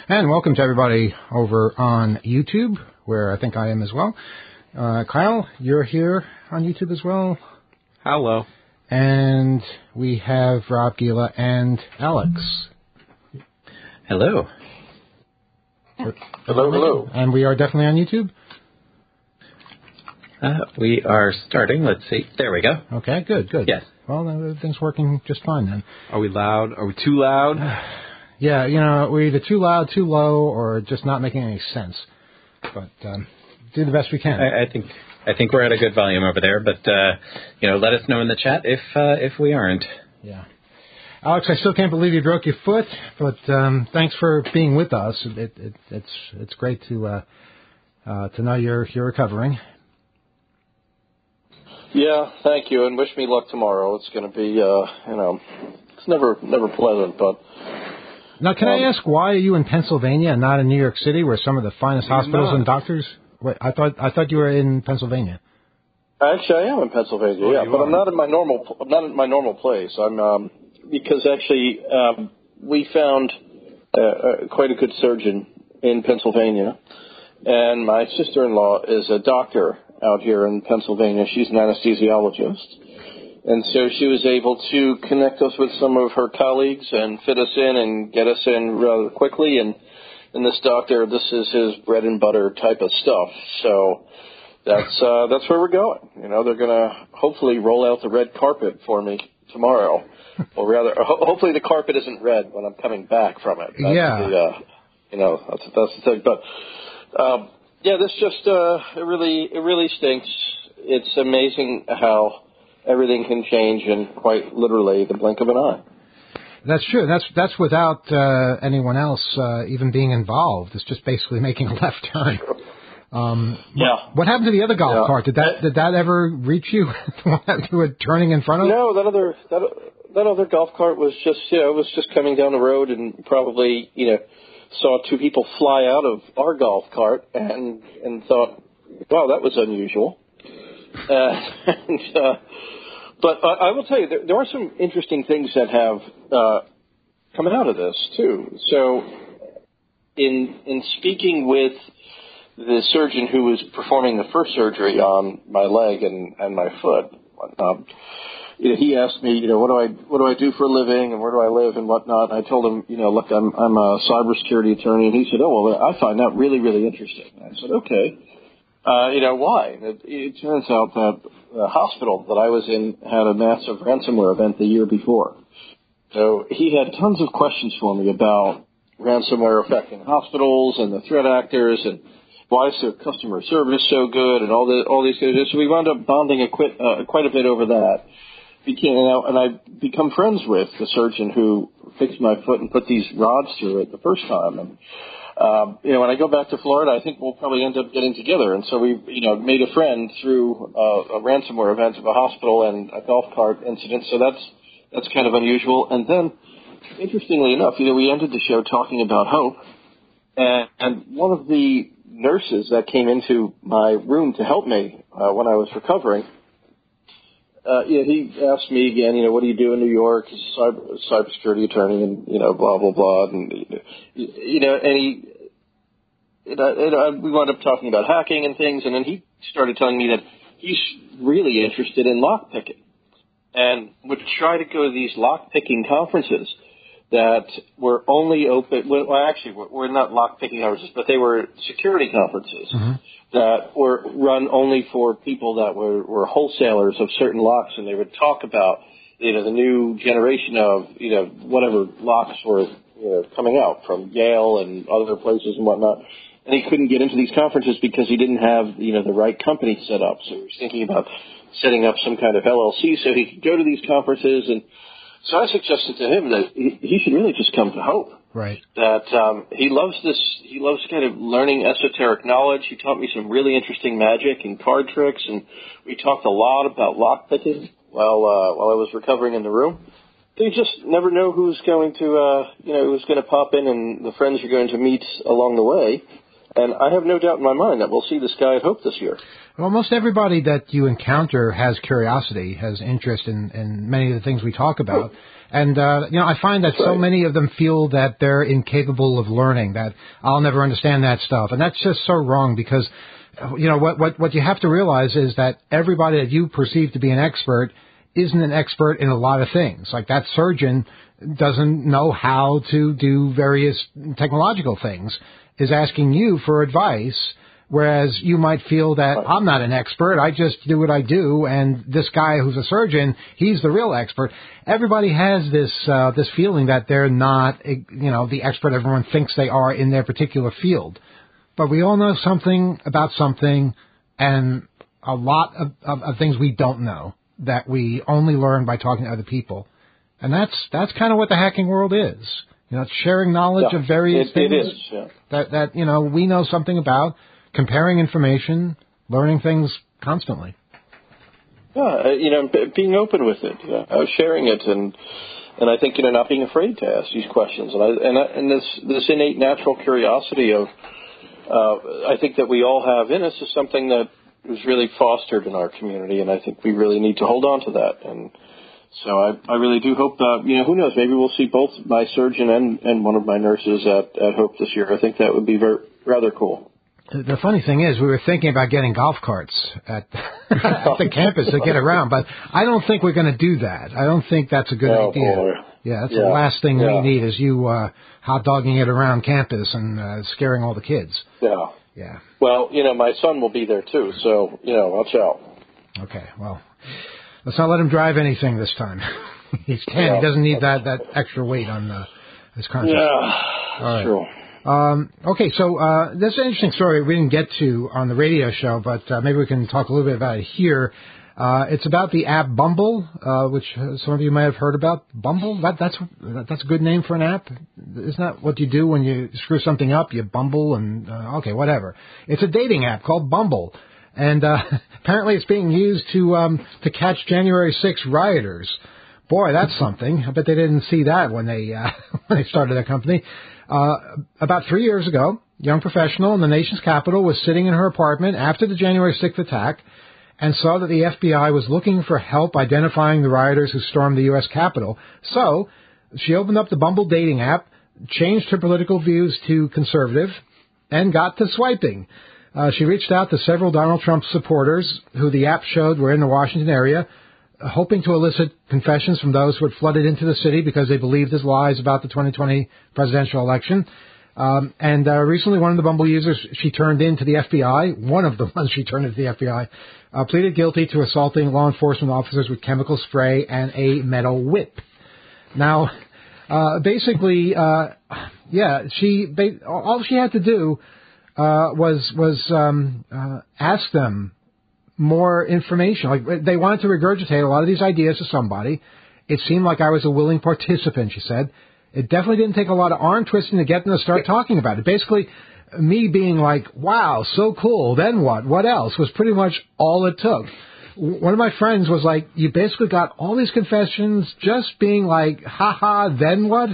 And welcome to everybody over on YouTube, where I think I am as well. Kyle, you're here on YouTube as well. Hello. And we have Rob Gila and Alex. Hello. Hello. And we are definitely on YouTube? We are starting. Let's see. There we go. Okay, good. Yes. Well, everything's working just fine then. Are we loud? Are we too loud? Yeah, we're either too loud, too low, or just not making any sense. But do the best we can. I think we're at a good volume over there, but let us know in the chat if we aren't. Yeah. Alex, I still can't believe you broke your foot, but thanks for being with us. It's great to know you're recovering. Yeah, thank you, and wish me luck tomorrow. It's going to be, it's never pleasant, but... Now, can I ask, why are you in Pennsylvania and not in New York City, where some of the finest hospitals and doctors... Wait, I thought you were in Pennsylvania. Actually, I am in Pennsylvania, but I'm not in my normal place. I'm because actually we found quite a good surgeon in Pennsylvania, and my sister-in-law is a doctor out here in Pennsylvania. She's an anesthesiologist. And so she was able to connect us with some of her colleagues and fit us in and get us in rather quickly. And this doctor, this is his bread and butter type of stuff. So that's where we're going. They're going to hopefully roll out the red carpet for me tomorrow. Or rather, hopefully the carpet isn't red when I'm coming back from it. That's the thing. But, this just, it really stinks. It's amazing how everything can change in quite literally the blink of an eye. That's true. That's without anyone else even being involved. It's just basically making a left turn. What happened to the other golf cart? Did that ever reach you? To it turning in front of? No, that other golf cart was just coming down the road and probably saw two people fly out of our golf cart and thought, wow, that was unusual. But I will tell you, there are some interesting things that have come out of this, too. So in speaking with the surgeon who was performing the first surgery on my leg and my foot, he asked me, what do I do for a living and where do I live and whatnot. And I told him, look, I'm a cybersecurity attorney. And he said, oh, well, I find that really, really interesting. And I said, okay. Why? It turns out that the hospital that I was in had a massive ransomware event the year before. So he had tons of questions for me about ransomware affecting hospitals and the threat actors and why is their customer service so good and all these things. So we wound up bonding quite a bit over that. And I become friends with the surgeon who fixed my foot and put these rods through it the first time. And when I go back to Florida, I think we'll probably end up getting together. And so we, made a friend through a ransomware event of a hospital and a golf cart incident. So that's kind of unusual. And then, interestingly enough, we ended the show talking about hope. And one of the nurses that came into my room to help me when I was recovering, he asked me again, what do you do in New York? He's a cybersecurity attorney and, blah, blah, blah. And, we wound up talking about hacking and things. And then he started telling me that he's really interested in lockpicking and would try to go to these lockpicking conferences that were only open. Well, actually, we're not lockpicking conferences, but they were security conferences that were run only for people that were wholesalers of certain locks, and they would talk about the new generation of whatever locks were coming out from Yale and other places and whatnot. And he couldn't get into these conferences because he didn't have the right company set up. So he was thinking about setting up some kind of LLC so he could go to these conferences. And so I suggested to him that he should really just come to Hope. Right. That he loves this. He loves kind of learning esoteric knowledge. He taught me some really interesting magic and card tricks, and we talked a lot about lockpicking while I was recovering in the room. So you just never know who's going to who's going to pop in, and the friends you're going to meet along the way. And I have no doubt in my mind that we'll see this guy at Hope this year. Well, almost everybody that you encounter has curiosity, has interest in many of the things we talk about. And, I find that so many of them feel that they're incapable of learning, that I'll never understand that stuff. And that's just so wrong because, what you have to realize is that everybody that you perceive to be an expert isn't an expert in a lot of things. Like that surgeon doesn't know how to do various technological things, is asking you for advice, whereas you might feel that I'm not an expert, I just do what I do, and this guy who's a surgeon, he's the real expert. Everybody has this feeling that they're not, the expert everyone thinks they are in their particular field. But we all know something about something, and a lot of things we don't know that we only learn by talking to other people. And that's kind of what the hacking world is. It's sharing knowledge of various things it is, that we know something about, comparing information, learning things constantly. Yeah, being open with it, sharing it, and I think not being afraid to ask these questions, and this innate natural curiosity of I think that we all have in us is something that was really fostered in our community, and I think we really need to hold on to that. And so I really do hope who knows, maybe we'll see both my surgeon and one of my nurses at Hope this year. I think that would be rather cool. The funny thing is, we were thinking about getting golf carts at the campus to get around, but I don't think we're going to do that. I don't think that's a good idea. Boy. Yeah, that's the last thing we need is you hot-dogging it around campus and scaring all the kids. Yeah. Yeah. Well, my son will be there too, so, watch out. Okay, well, let's not let him drive anything this time. He's 10. Yeah. He doesn't need that extra weight on his conscience. Yeah, all right. True. Okay, so this is an interesting story we didn't get to on the radio show, but maybe we can talk a little bit about it here. It's about the app Bumble, which some of you may have heard about. Bumble, that's a good name for an app. Isn't that what you do when you screw something up? You bumble and okay, whatever. It's a dating app called Bumble, and apparently it's being used to catch January 6 rioters. Boy, that's something. I bet they didn't see that when they started their company. About 3 years ago, a young professional in the nation's capital was sitting in her apartment after the January 6th attack and saw that the FBI was looking for help identifying the rioters who stormed the U.S. Capitol. So she opened up the Bumble dating app, changed her political views to conservative, and got to swiping. She reached out to several Donald Trump supporters who the app showed were in the Washington area, hoping to elicit confessions from those who had flooded into the city because they believed his lies about the 2020 presidential election. And recently one of the Bumble users she turned in to the FBI, one of the ones she turned into the FBI, pleaded guilty to assaulting law enforcement officers with chemical spray and a metal whip. Now, basically, all she had to do was ask them more information. Like they wanted to regurgitate a lot of these ideas to somebody. It seemed like I was a willing participant, she said. It definitely didn't take a lot of arm twisting to get them to start talking about it. Basically, me being like, wow, so cool, then what? What else? Was pretty much all it took. One of my friends was like, you basically got all these confessions just being like, haha, then what?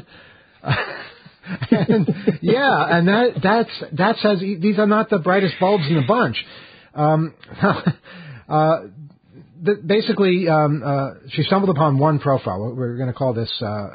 And that says these are not the brightest bulbs in the bunch. Basically, she stumbled upon one profile. We're going to call this,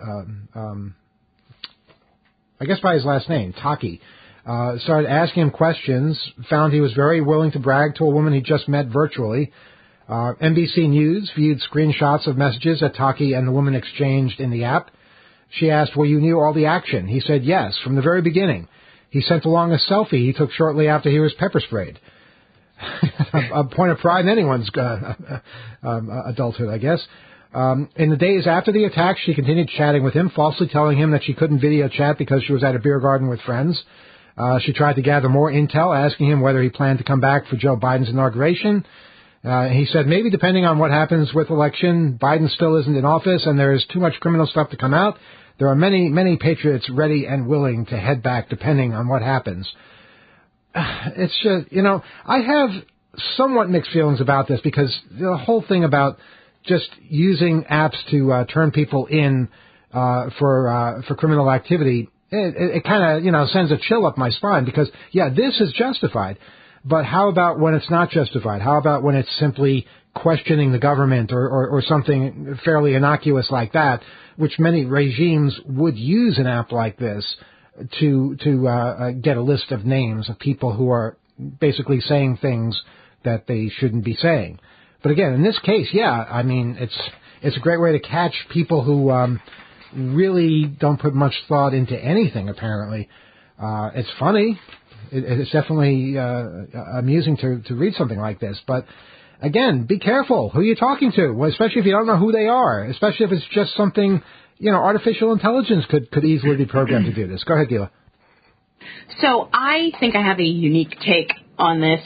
I guess by his last name, Taki. Started asking him questions, found he was very willing to brag to a woman he just met virtually. NBC News viewed screenshots of messages that Taki and the woman exchanged in the app. She asked, well, you knew all the action. He said yes, from the very beginning. He sent along a selfie he took shortly after he was pepper sprayed. A point of pride in anyone's adulthood, I guess. In the days after the attack, she continued chatting with him, falsely telling him that she couldn't video chat because she was at a beer garden with friends. She tried to gather more intel, asking him whether he planned to come back for Joe Biden's inauguration. He said maybe depending on what happens with election, Biden still isn't in office and there is too much criminal stuff to come out. There are many, many patriots ready and willing to head back depending on what happens. It's just, I have somewhat mixed feelings about this because the whole thing about just using apps to turn people in for criminal activity It kind of, sends a chill up my spine because, this is justified. But how about when it's not justified? How about when it's simply questioning the government or something fairly innocuous like that, which many regimes would use an app like this to get a list of names of people who are basically saying things that they shouldn't be saying. But again, in this case, it's a great way to catch people who really don't put much thought into anything, apparently. It's funny. It's definitely amusing to read something like this. But again, be careful who you're talking to, especially if you don't know who they are, especially if it's just something, artificial intelligence could easily be programmed to do this. Go ahead, Gila. So I think I have a unique take on this,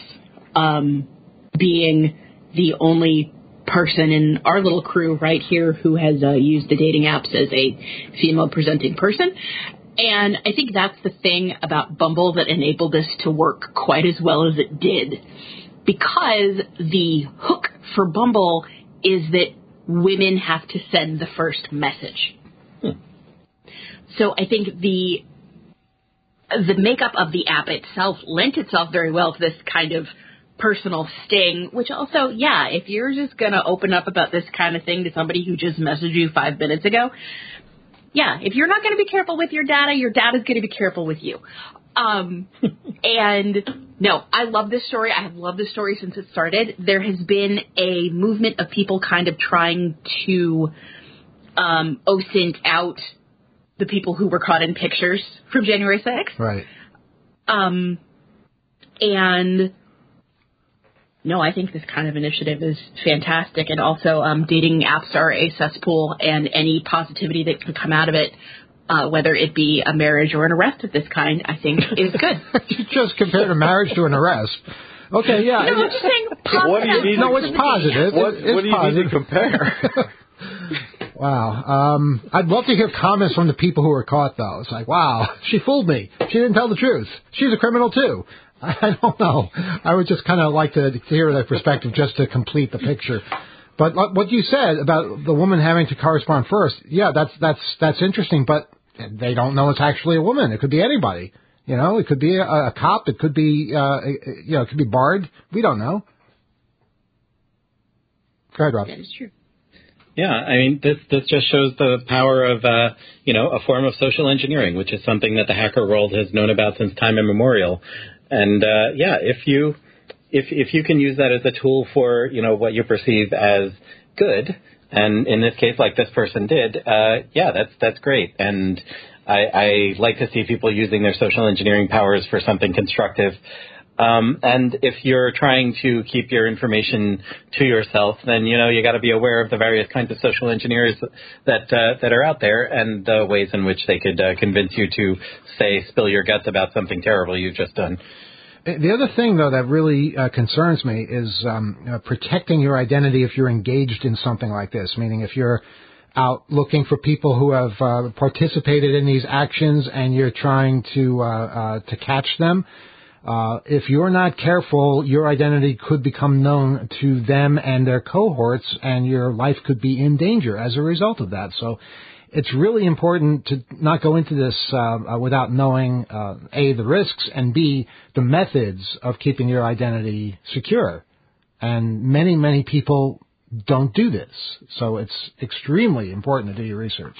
being the only person in our little crew right here who has used the dating apps as a female-presenting person. And I think that's the thing about Bumble that enabled this to work quite as well as it did. Because the hook for Bumble is that women have to send the first message. So I think the makeup of the app itself lent itself very well to this kind of personal sting, which also, if you're just going to open up about this kind of thing to somebody who just messaged you 5 minutes ago, if you're not going to be careful with your data's going to be careful with you. And no, I love this story. I have loved this story since it started. There has been a movement of people kind of trying to OSINT out the people who were caught in pictures from January 6th. Right. And no, I think this kind of initiative is fantastic. And also, dating apps are a cesspool, and any positivity that can come out of it, whether it be a marriage or an arrest of this kind, I think is good. You just compared a marriage to an arrest. Okay, yeah. No, I'm just saying positive. What do you need? No, it's positive. What do you need to compare? Wow. I'd love to hear comments from the people who were caught, though. It's like, wow, she fooled me. She didn't tell the truth. She's a criminal, too. I don't know. I would just kind of like to hear their perspective just to complete the picture. But what you said about the woman having to correspond first, that's interesting, but they don't know it's actually a woman. It could be anybody. It could be a cop. It could be, it could be Bard. We don't know. Go ahead, Rob. That is true. Yeah, I mean, this just shows the power of, a form of social engineering, which is something that the hacker world has known about since time immemorial. And, if you can use that as a tool for, what you perceive as good, and in this case, like this person did, that's great. And I like to see people using their social engineering powers for something constructive. And if you're trying to keep your information to yourself, then, you got to be aware of the various kinds of social engineers that are out there and the ways in which they could convince you to, say, spill your guts about something terrible you've just done. The other thing, though, that really concerns me is protecting your identity if you're engaged in something like this, meaning if you're out looking for people who have participated in these actions and you're trying to catch them. If you're not careful, your identity could become known to them and their cohorts, and your life could be in danger as a result of that. So it's really important to not go into this without knowing, A, the risks, and B, the methods of keeping your identity secure. And many, many people don't do this. So it's extremely important to do your research.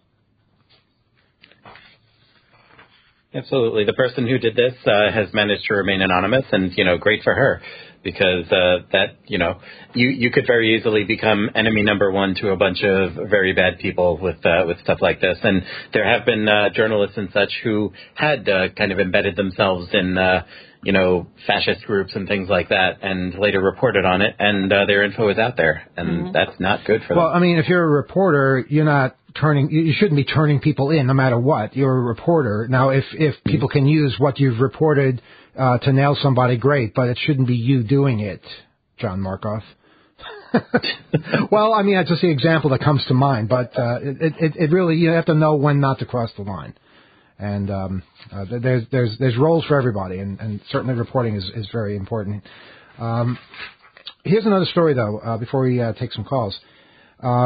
Absolutely. The person who did this has managed to remain anonymous, and, great for her, because you could very easily become enemy number one to a bunch of very bad people with stuff like this. And there have been journalists and such who had kind of embedded themselves in fascist groups and things like that, and later reported on it, and their info is out there, and that's not good for them. Well, I mean, if you're a reporter, you shouldn't be turning people in no matter what. You're a reporter. Now, if people can use what you've reported to nail somebody, great, but it shouldn't be you doing it, John Markoff. Well, I mean, that's just the example that comes to mind, but it really, you have to know when not to cross the line. And there's roles for everybody, and certainly reporting is very important. Here's another story, though, before we take some calls.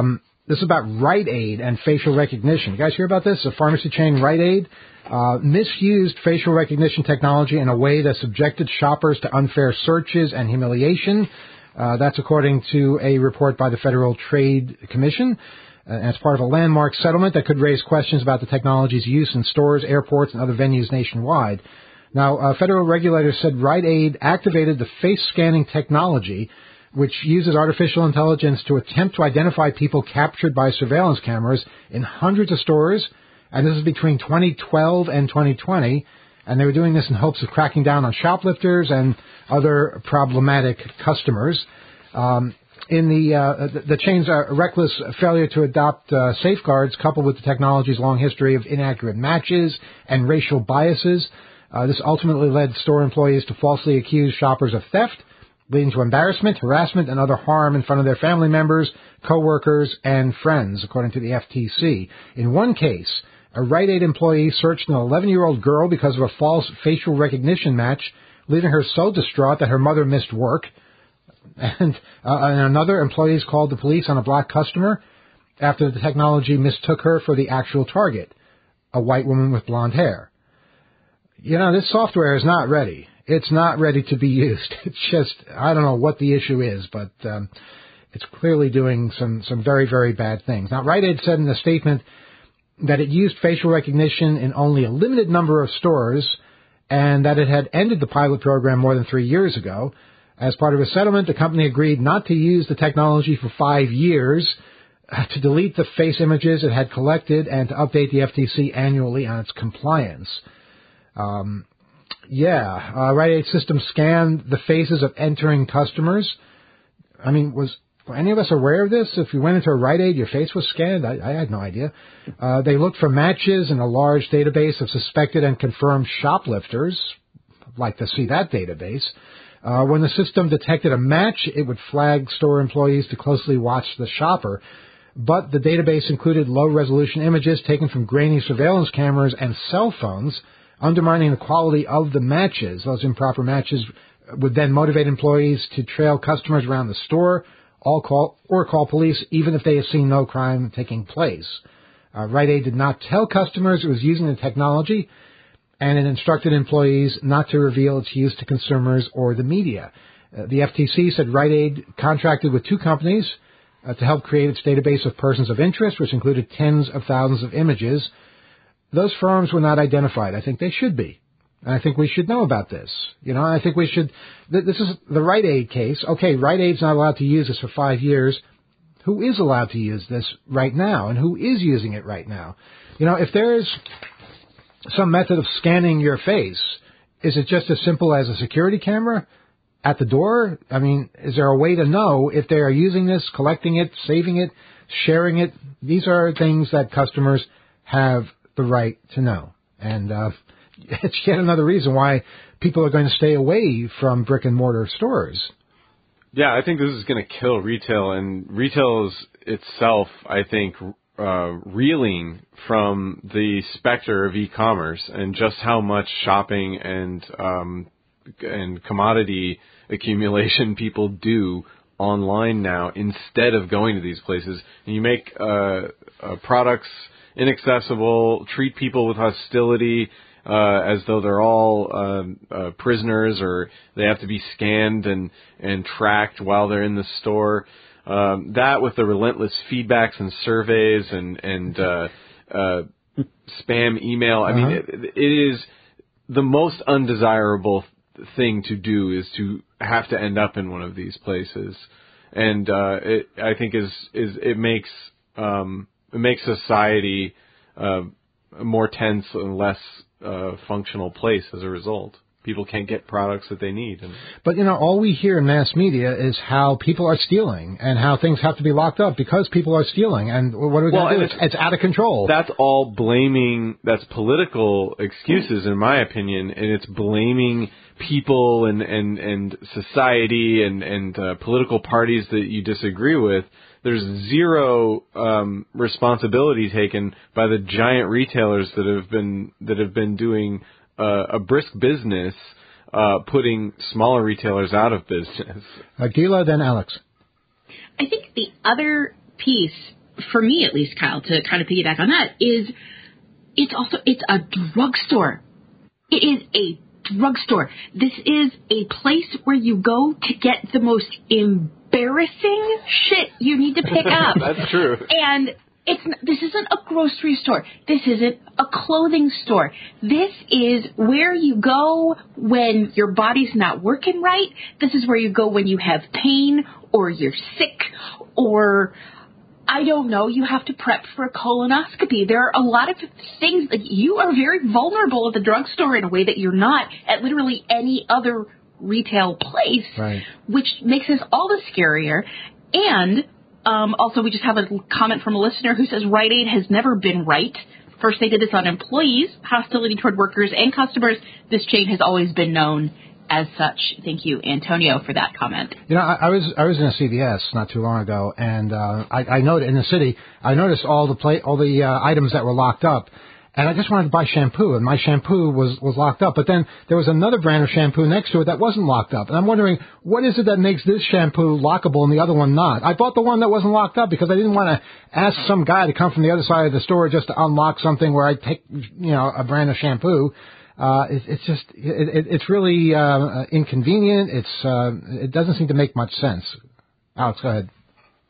This is about Rite Aid and facial recognition. You guys hear about this? The pharmacy chain Rite Aid misused facial recognition technology in a way that subjected shoppers to unfair searches and humiliation. That's according to a report by the Federal Trade Commission. As part of a landmark settlement that could raise questions about the technology's use in stores, airports, and other venues nationwide. Now, federal regulators said Rite Aid activated the face scanning technology, which uses artificial intelligence to attempt to identify people captured by surveillance cameras in hundreds of stores, and this is between 2012 and 2020, and they were doing this in hopes of cracking down on shoplifters and other problematic customers. In the chain's reckless failure to adopt safeguards, coupled with the technology's long history of inaccurate matches and racial biases, this ultimately led store employees to falsely accuse shoppers of theft, leading to embarrassment, harassment, and other harm in front of their family members, coworkers, and friends, according to the FTC. In one case, a Rite Aid employee searched an 11-year-old girl because of a false facial recognition match, leaving her so distraught that her mother missed work. And another, employees called the police on a black customer after the technology mistook her for the actual target, a white woman with blonde hair. You know, this software is not ready. It's not ready to be used. It's just, I don't know what the issue is, but it's clearly doing some very, very bad things. Now, Rite Aid said in a statement that it used facial recognition in only a limited number of stores and that it had ended the pilot program more than 3 years ago. As part of a settlement, the company agreed not to use the technology for 5 years, to delete the face images it had collected, and to update the FTC annually on its compliance. Rite Aid system scanned the faces of entering customers. I mean, were any of us aware of this? If you went into a Rite Aid, your face was scanned? I had no idea. They looked for matches in a large database of suspected and confirmed shoplifters. I'd like to see that database. When the system detected a match, it would flag store employees to closely watch the shopper. But the database included low-resolution images taken from grainy surveillance cameras and cell phones, undermining the quality of the matches. Those improper matches would then motivate employees to trail customers around the store or call police even if they have seen no crime taking place. Rite Aid did not tell customers it was using the technology, and it instructed employees not to reveal its use to consumers or the media. The FTC said Rite Aid contracted with 2 companies to help create its database of persons of interest, which included tens of thousands of images. Those firms were not identified. I think they should be. And I think we should know about this. You know, I think we should. This is the Rite Aid case. Okay, Rite Aid's not allowed to use this for 5 years. Who is allowed to use this right now, and who is using it right now? You know, if there's some method of scanning your face, is it just as simple as a security camera at the door? I mean, is there a way to know if they are using this, collecting it, saving it, sharing it? These are things that customers have the right to know. And it's yet another reason why people are going to stay away from brick and mortar stores. Yeah, I think this is going to kill retail, and retail is itself, I think, reeling from the specter of e-commerce and just how much shopping and commodity accumulation people do online now instead of going to these places. And you make products inaccessible, treat people with hostility, as though they're all prisoners, or they have to be scanned and tracked while they're in the store. That with the relentless feedbacks and surveys and spam email. I mean, it is the most undesirable thing to do is to have to end up in one of these places, and I think it makes society a more tense and less functional place as a result. People can't get products that they need. But, you know, all we hear in mass media is how people are stealing and how things have to be locked up because people are stealing. And what are we going to do? It's out of control. That's all blaming. That's political excuses, in my opinion, and it's blaming people and society and political parties that you disagree with. There's zero responsibility taken by the giant retailers that have been doing a brisk business, putting smaller retailers out of business. Gila, then Alex. I think the other piece for me at least, Kyle, to kind of piggyback on that, is it's a drugstore. It is a drugstore. This is a place where you go to get the most embarrassing shit you need to pick up. That's true. And this isn't a grocery store. This isn't a clothing store. This is where you go when your body's not working right. This is where you go when you have pain or you're sick or, I don't know, you have to prep for a colonoscopy. There are a lot of things. Like, you are very vulnerable at the drugstore in a way that you're not at literally any other retail place, right, which makes this all the scarier. And also, we just have a comment from a listener who says Rite Aid has never been right. First, they did this on employees, hostility toward workers and customers. This chain has always been known as such. Thank you, Antonio, for that comment. You know, I was in a CVS not too long ago, and I noted in the city, I noticed all the items that were locked up. And I just wanted to buy shampoo, and my shampoo was locked up. But then there was another brand of shampoo next to it that wasn't locked up. And I'm wondering, what is it that makes this shampoo lockable and the other one not? I bought the one that wasn't locked up because I didn't want to ask some guy to come from the other side of the store just to unlock something where I take, a brand of shampoo. It's really inconvenient. It doesn't seem to make much sense. Alex, go ahead.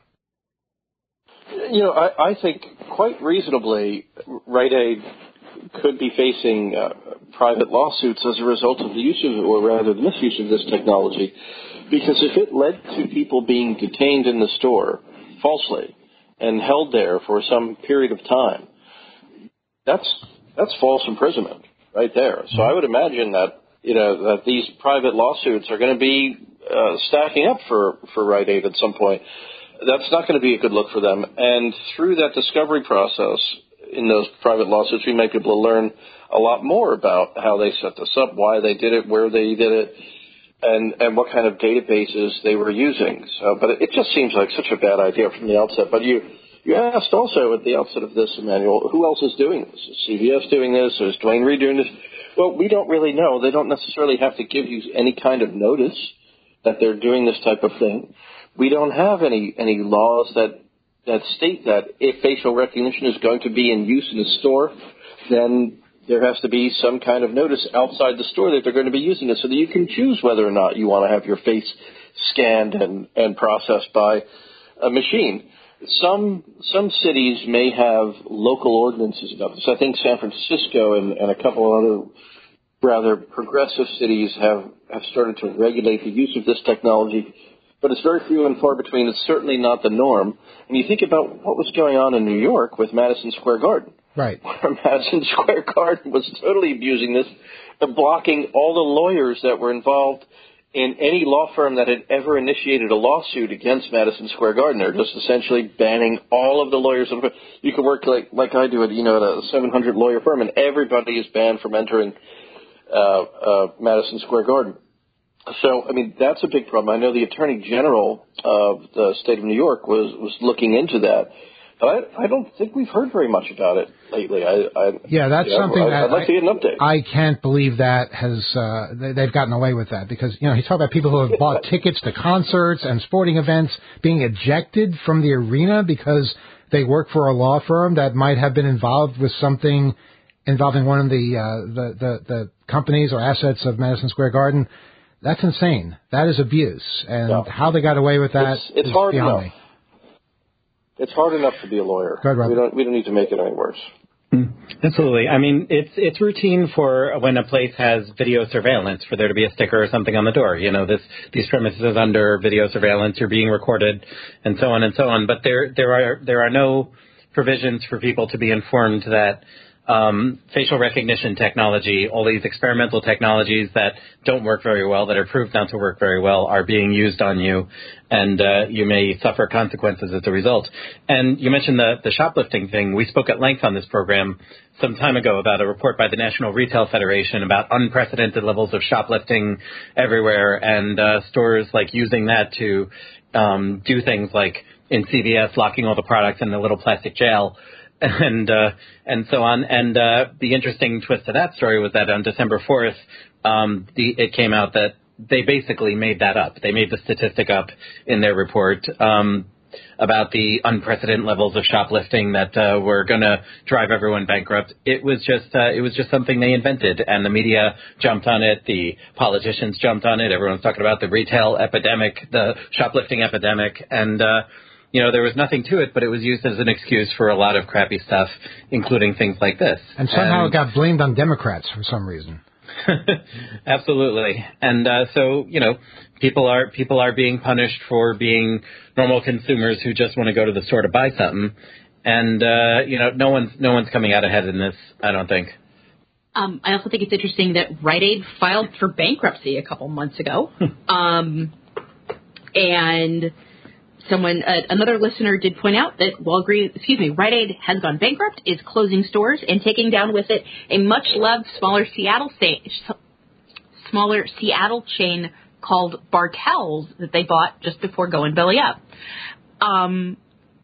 I think quite reasonably, Rite Aid could be facing private lawsuits as a result of the use of, or rather the misuse of this technology, because if it led to people being detained in the store falsely and held there for some period of time, that's false imprisonment right there. So I would imagine that that these private lawsuits are going to be stacking up for Rite Aid at some point. That's not going to be a good look for them. And through that discovery process in those private lawsuits, we may be able to learn a lot more about how they set this up, why they did it, where they did it, and what kind of databases they were using. So, but it just seems like such a bad idea from the outset. But you asked also at the outset of this, Emmanuel, who else is doing this? Is CVS doing this? Is Duane Reade doing this? Well, we don't really know. They don't necessarily have to give you any kind of notice that they're doing this type of thing. We don't have any laws that state that if facial recognition is going to be in use in a store, then there has to be some kind of notice outside the store that they're going to be using it so that you can choose whether or not you want to have your face scanned and processed by a machine. Some cities may have local ordinances about this. I think San Francisco and a couple of other rather progressive cities have started to regulate the use of this technology. But it's very few and far between. It's certainly not the norm. And you think about what was going on in New York with Madison Square Garden. Right. Where Madison Square Garden was totally abusing this, blocking all the lawyers that were involved in any law firm that had ever initiated a lawsuit against Madison Square Garden. They're just essentially banning all of the lawyers. You can work like I do at a 700 lawyer firm, and everybody is banned from entering Madison Square Garden. So, that's a big problem. I know the Attorney General of the state of New York was looking into that. But I don't think we've heard very much about it lately. Something that I'd like to get an update. I can't believe that they've gotten away with that because, he's talking about people who have bought tickets to concerts and sporting events being ejected from the arena because they work for a law firm that might have been involved with something involving one of the companies or assets of Madison Square Garden. That's insane. That is abuse. And how they got away with that it's is hard beyond enough. me. It's hard enough to be a lawyer. Right. We don't need to make it any worse. Absolutely. It's routine for when a place has video surveillance for there to be a sticker or something on the door. These premises is under video surveillance. You're being recorded, and so on and so on. But there are no provisions for people to be informed that facial recognition technology, all these experimental technologies that don't work very well, that are proved not to work very well, are being used on you, and you may suffer consequences as a result. And you mentioned the shoplifting thing. We spoke at length on this program some time ago about a report by the National Retail Federation about unprecedented levels of shoplifting everywhere, and stores like using that to do things like in CVS locking all the products in a little plastic jail. And so on. And the interesting twist to that story was that on December 4th, it came out that they basically made that up. They made the statistic up in their report. about the unprecedented levels of shoplifting that were going to drive everyone bankrupt. It was just something they invented, and the media jumped on it. The politicians jumped on it. Everyone's talking about the retail epidemic, the shoplifting epidemic, and there was nothing to it, but it was used as an excuse for a lot of crappy stuff, including things like this. And somehow it got blamed on Democrats for some reason. Absolutely. And so people are being punished for being normal consumers who just want to go to the store to buy something. And no one's coming out ahead in this, I don't think. I also think it's interesting that Rite Aid filed for bankruptcy a couple months ago. And another listener did point out that Rite Aid has gone bankrupt, is closing stores, and taking down with it a much-loved smaller Seattle chain called Bartell's that they bought just before going belly up. And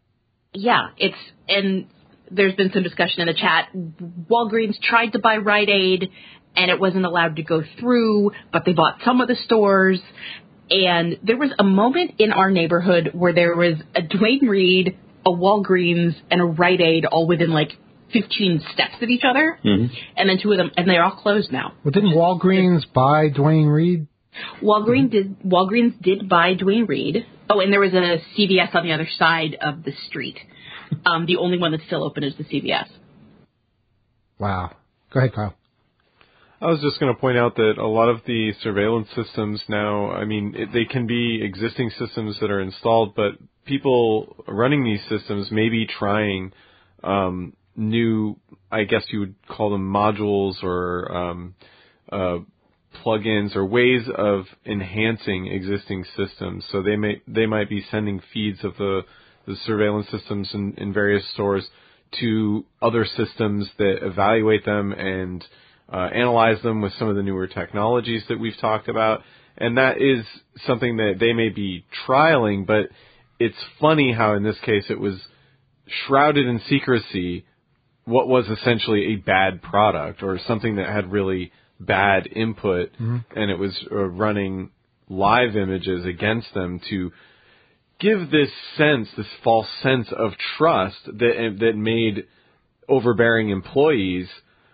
there's been some discussion in the chat. Walgreens tried to buy Rite Aid, and it wasn't allowed to go through, but they bought some of the stores. And there was a moment in our neighborhood where there was a Duane Reade, a Walgreens, and a Rite Aid all within 15 steps of each other. Mm-hmm. And then two of them, and they're all closed now. Well, didn't Walgreens buy Duane Reade? Walgreens did buy Duane Reade. Oh, and there was a CVS on the other side of the street. The only one that's still open is the CVS. Wow. Go ahead, Kyle. I was just going to point out that a lot of the surveillance systems now, they can be existing systems that are installed, but people running these systems may be trying new, I guess you would call them modules or plugins or ways of enhancing existing systems. So they might be sending feeds of the surveillance systems in various stores to other systems that evaluate them and analyze them with some of the newer technologies that we've talked about. And that is something that they may be trialing, but it's funny how in this case it was shrouded in secrecy what was essentially a bad product or something that had really bad input, mm-hmm. and it was running live images against them to give this false sense of trust that made overbearing employees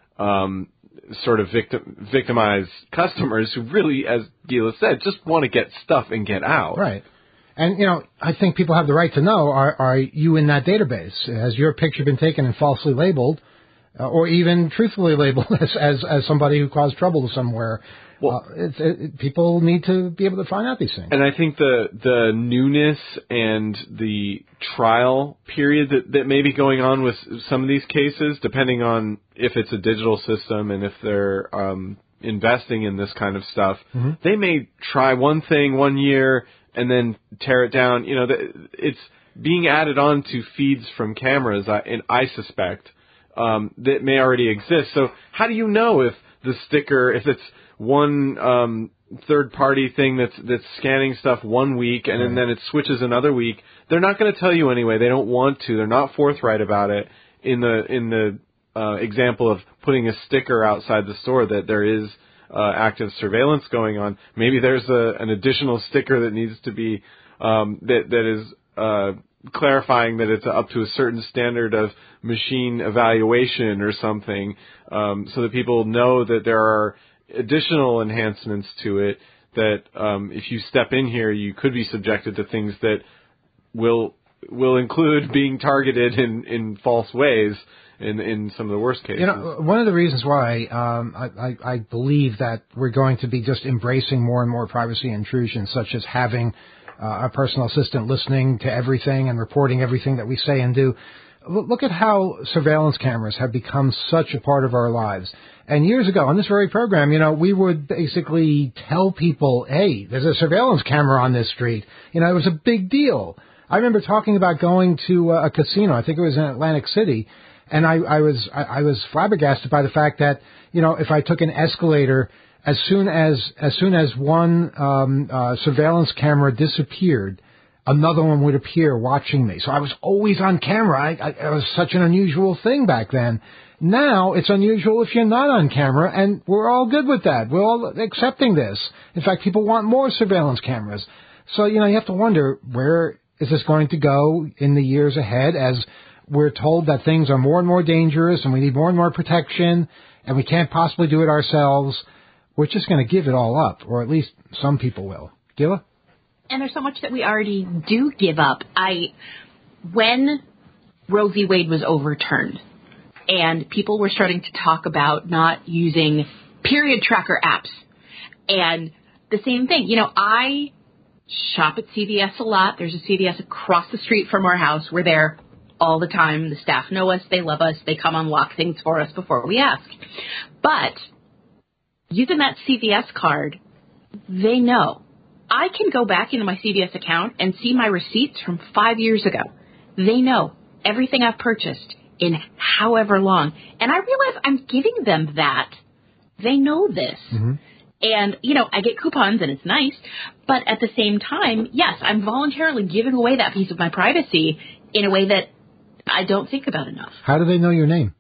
sort of victimize customers who really, as Gila said, just want to get stuff and get out. Right. And, I think people have the right to know, are you in that database? Has your picture been taken and falsely labeled, or even truthfully labeled as somebody who caused trouble somewhere? Well, people need to be able to find out these things. And I think the newness and the trial period that may be going on with some of these cases, depending on if it's a digital system and if they're investing in this kind of stuff, mm-hmm. they may try one thing 1 year and then tear it down. It's being added on to feeds from cameras, and I suspect, that may already exist. So how do you know if the sticker, if it's one third-party thing that's scanning stuff 1 week and then it switches another week? They're not going to tell you anyway. They don't want to. They're not forthright about it in the example of putting a sticker outside the store that there is active surveillance going on. Maybe there's an additional sticker that needs to be that is clarifying that it's up to a certain standard of machine evaluation or something, so that people know that there are additional enhancements to it, that if you step in here, you could be subjected to things that will include being targeted in false ways in some of the worst cases. One of the reasons why I believe that we're going to be just embracing more and more privacy intrusions, such as having a personal assistant listening to everything and reporting everything that we say and do. Look at how surveillance cameras have become such a part of our lives. And years ago, on this very program, we would basically tell people, hey, there's a surveillance camera on this street. It was a big deal. I remember talking about going to a casino, I think it was in Atlantic City, and I was flabbergasted by the fact that, if I took an escalator, as soon as one surveillance camera disappeared, another one would appear watching me. So I was always on camera. It was such an unusual thing back then. Now it's unusual if you're not on camera, and we're all good with that. We're all accepting this. In fact, people want more surveillance cameras. So, you have to wonder, where is this going to go in the years ahead as we're told that things are more and more dangerous and we need more and more protection and we can't possibly do it ourselves? We're just going to give it all up, or at least some people will. Gila? And there's so much that we already do give up. When Roe v. Wade was overturned and people were starting to talk about not using period tracker apps, and the same thing, I shop at CVS a lot. There's a CVS across the street from our house. We're there all the time. The staff know us. They love us. They come unlock things for us before we ask. But using that CVS card, they know. I can go back into my CVS account and see my receipts from 5 years ago. They know everything I've purchased in however long. And I realize I'm giving them that. They know this. Mm-hmm. And, I get coupons and it's nice. But at the same time, yes, I'm voluntarily giving away that piece of my privacy in a way that I don't think about enough. How do they know your name?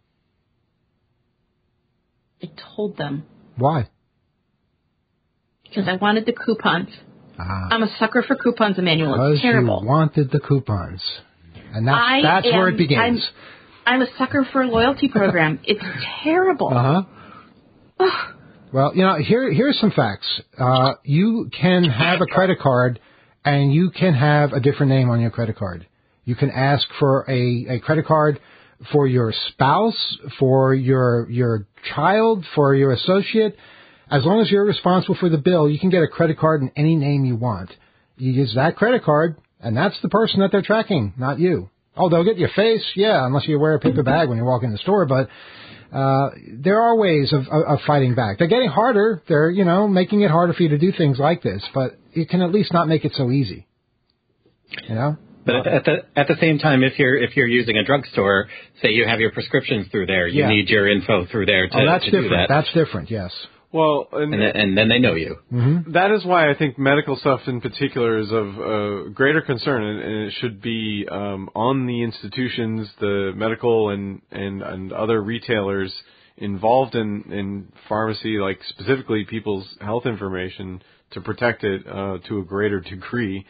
I told them. Why? Because I wanted the coupons. I'm a sucker for coupons, Emmanuel. It's terrible. You wanted the coupons. And that's where it begins. I'm a sucker for a loyalty program. It's terrible. Uh-huh. Well, here's some facts. You can have a credit card, and you can have a different name on your credit card. You can ask for a credit card for your spouse, for your child, for your associate. As long as you're responsible for the bill, you can get a credit card in any name you want. You use that credit card, and that's the person that they're tracking, not you. Oh, they'll get your face, yeah, unless you wear a paper bag when you walk in the store, but there are ways of fighting back. They're getting harder. They're, making it harder for you to do things like this, but you can at least not make it so easy. But at the same time, if you're using a drugstore, say you have your prescriptions through there, you need your info through there to do that. That's different, yes. Well, and then they know you. Mm-hmm. That is why I think medical stuff in particular is of greater concern, and it should be on the institutions, the medical and other retailers involved in pharmacy, like specifically people's health information, to protect it to a greater degree,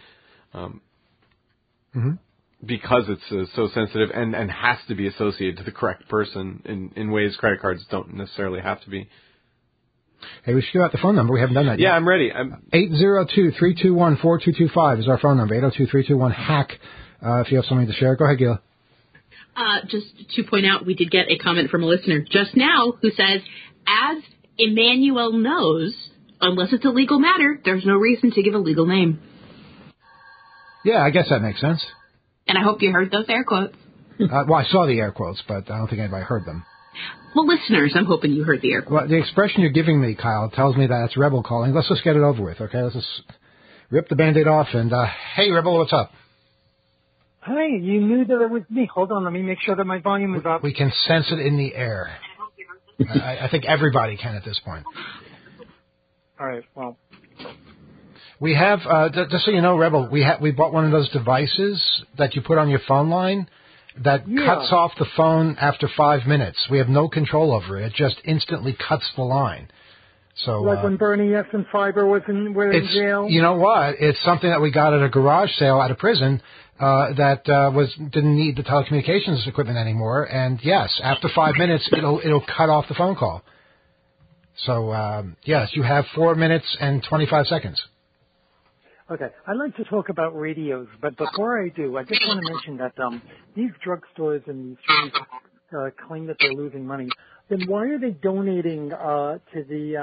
because it's so sensitive and has to be associated to the correct person in ways credit cards don't necessarily have to be. Hey, we should give out the phone number. We haven't done that yet. Yeah, I'm ready. 802-321-4225 is our phone number. 802-321-HACK. If you have something to share, go ahead, Gila. Just to point out, we did get a comment from a listener just now who says, as Emmanuel knows, unless it's a legal matter, there's no reason to give a legal name. Yeah, I guess that makes sense. And I hope you heard those air quotes. Well, I saw the air quotes, but I don't think anybody heard them. Well, listeners, I'm hoping you heard the air quotes. Well, the expression you're giving me, Kyle, tells me that it's Rebel calling. Let's just get it over with, okay? Let's just rip the Band-Aid off and, hey, Rebel, what's up? Hi, you knew that it was me. Hold on, let me make sure that my volume is up. We can sense it in the air. I think everybody can at this point. All right, well. We have, just so you know, Rebel, we bought one of those devices that you put on your phone line that cuts off the phone after 5 minutes. We have no control over it. It just instantly cuts the line. So, like when Bernie Essen-Fiber was in jail? You know what? It's something that we got at a garage sale at a prison that didn't need the telecommunications equipment anymore. And, yes, after 5 minutes, it'll cut off the phone call. So, yes, you have 4 minutes and 25 seconds. Okay, I'd like to talk about radios, but before I do, I just want to mention that these drugstores and these stores claim that they're losing money. Then why are they donating to the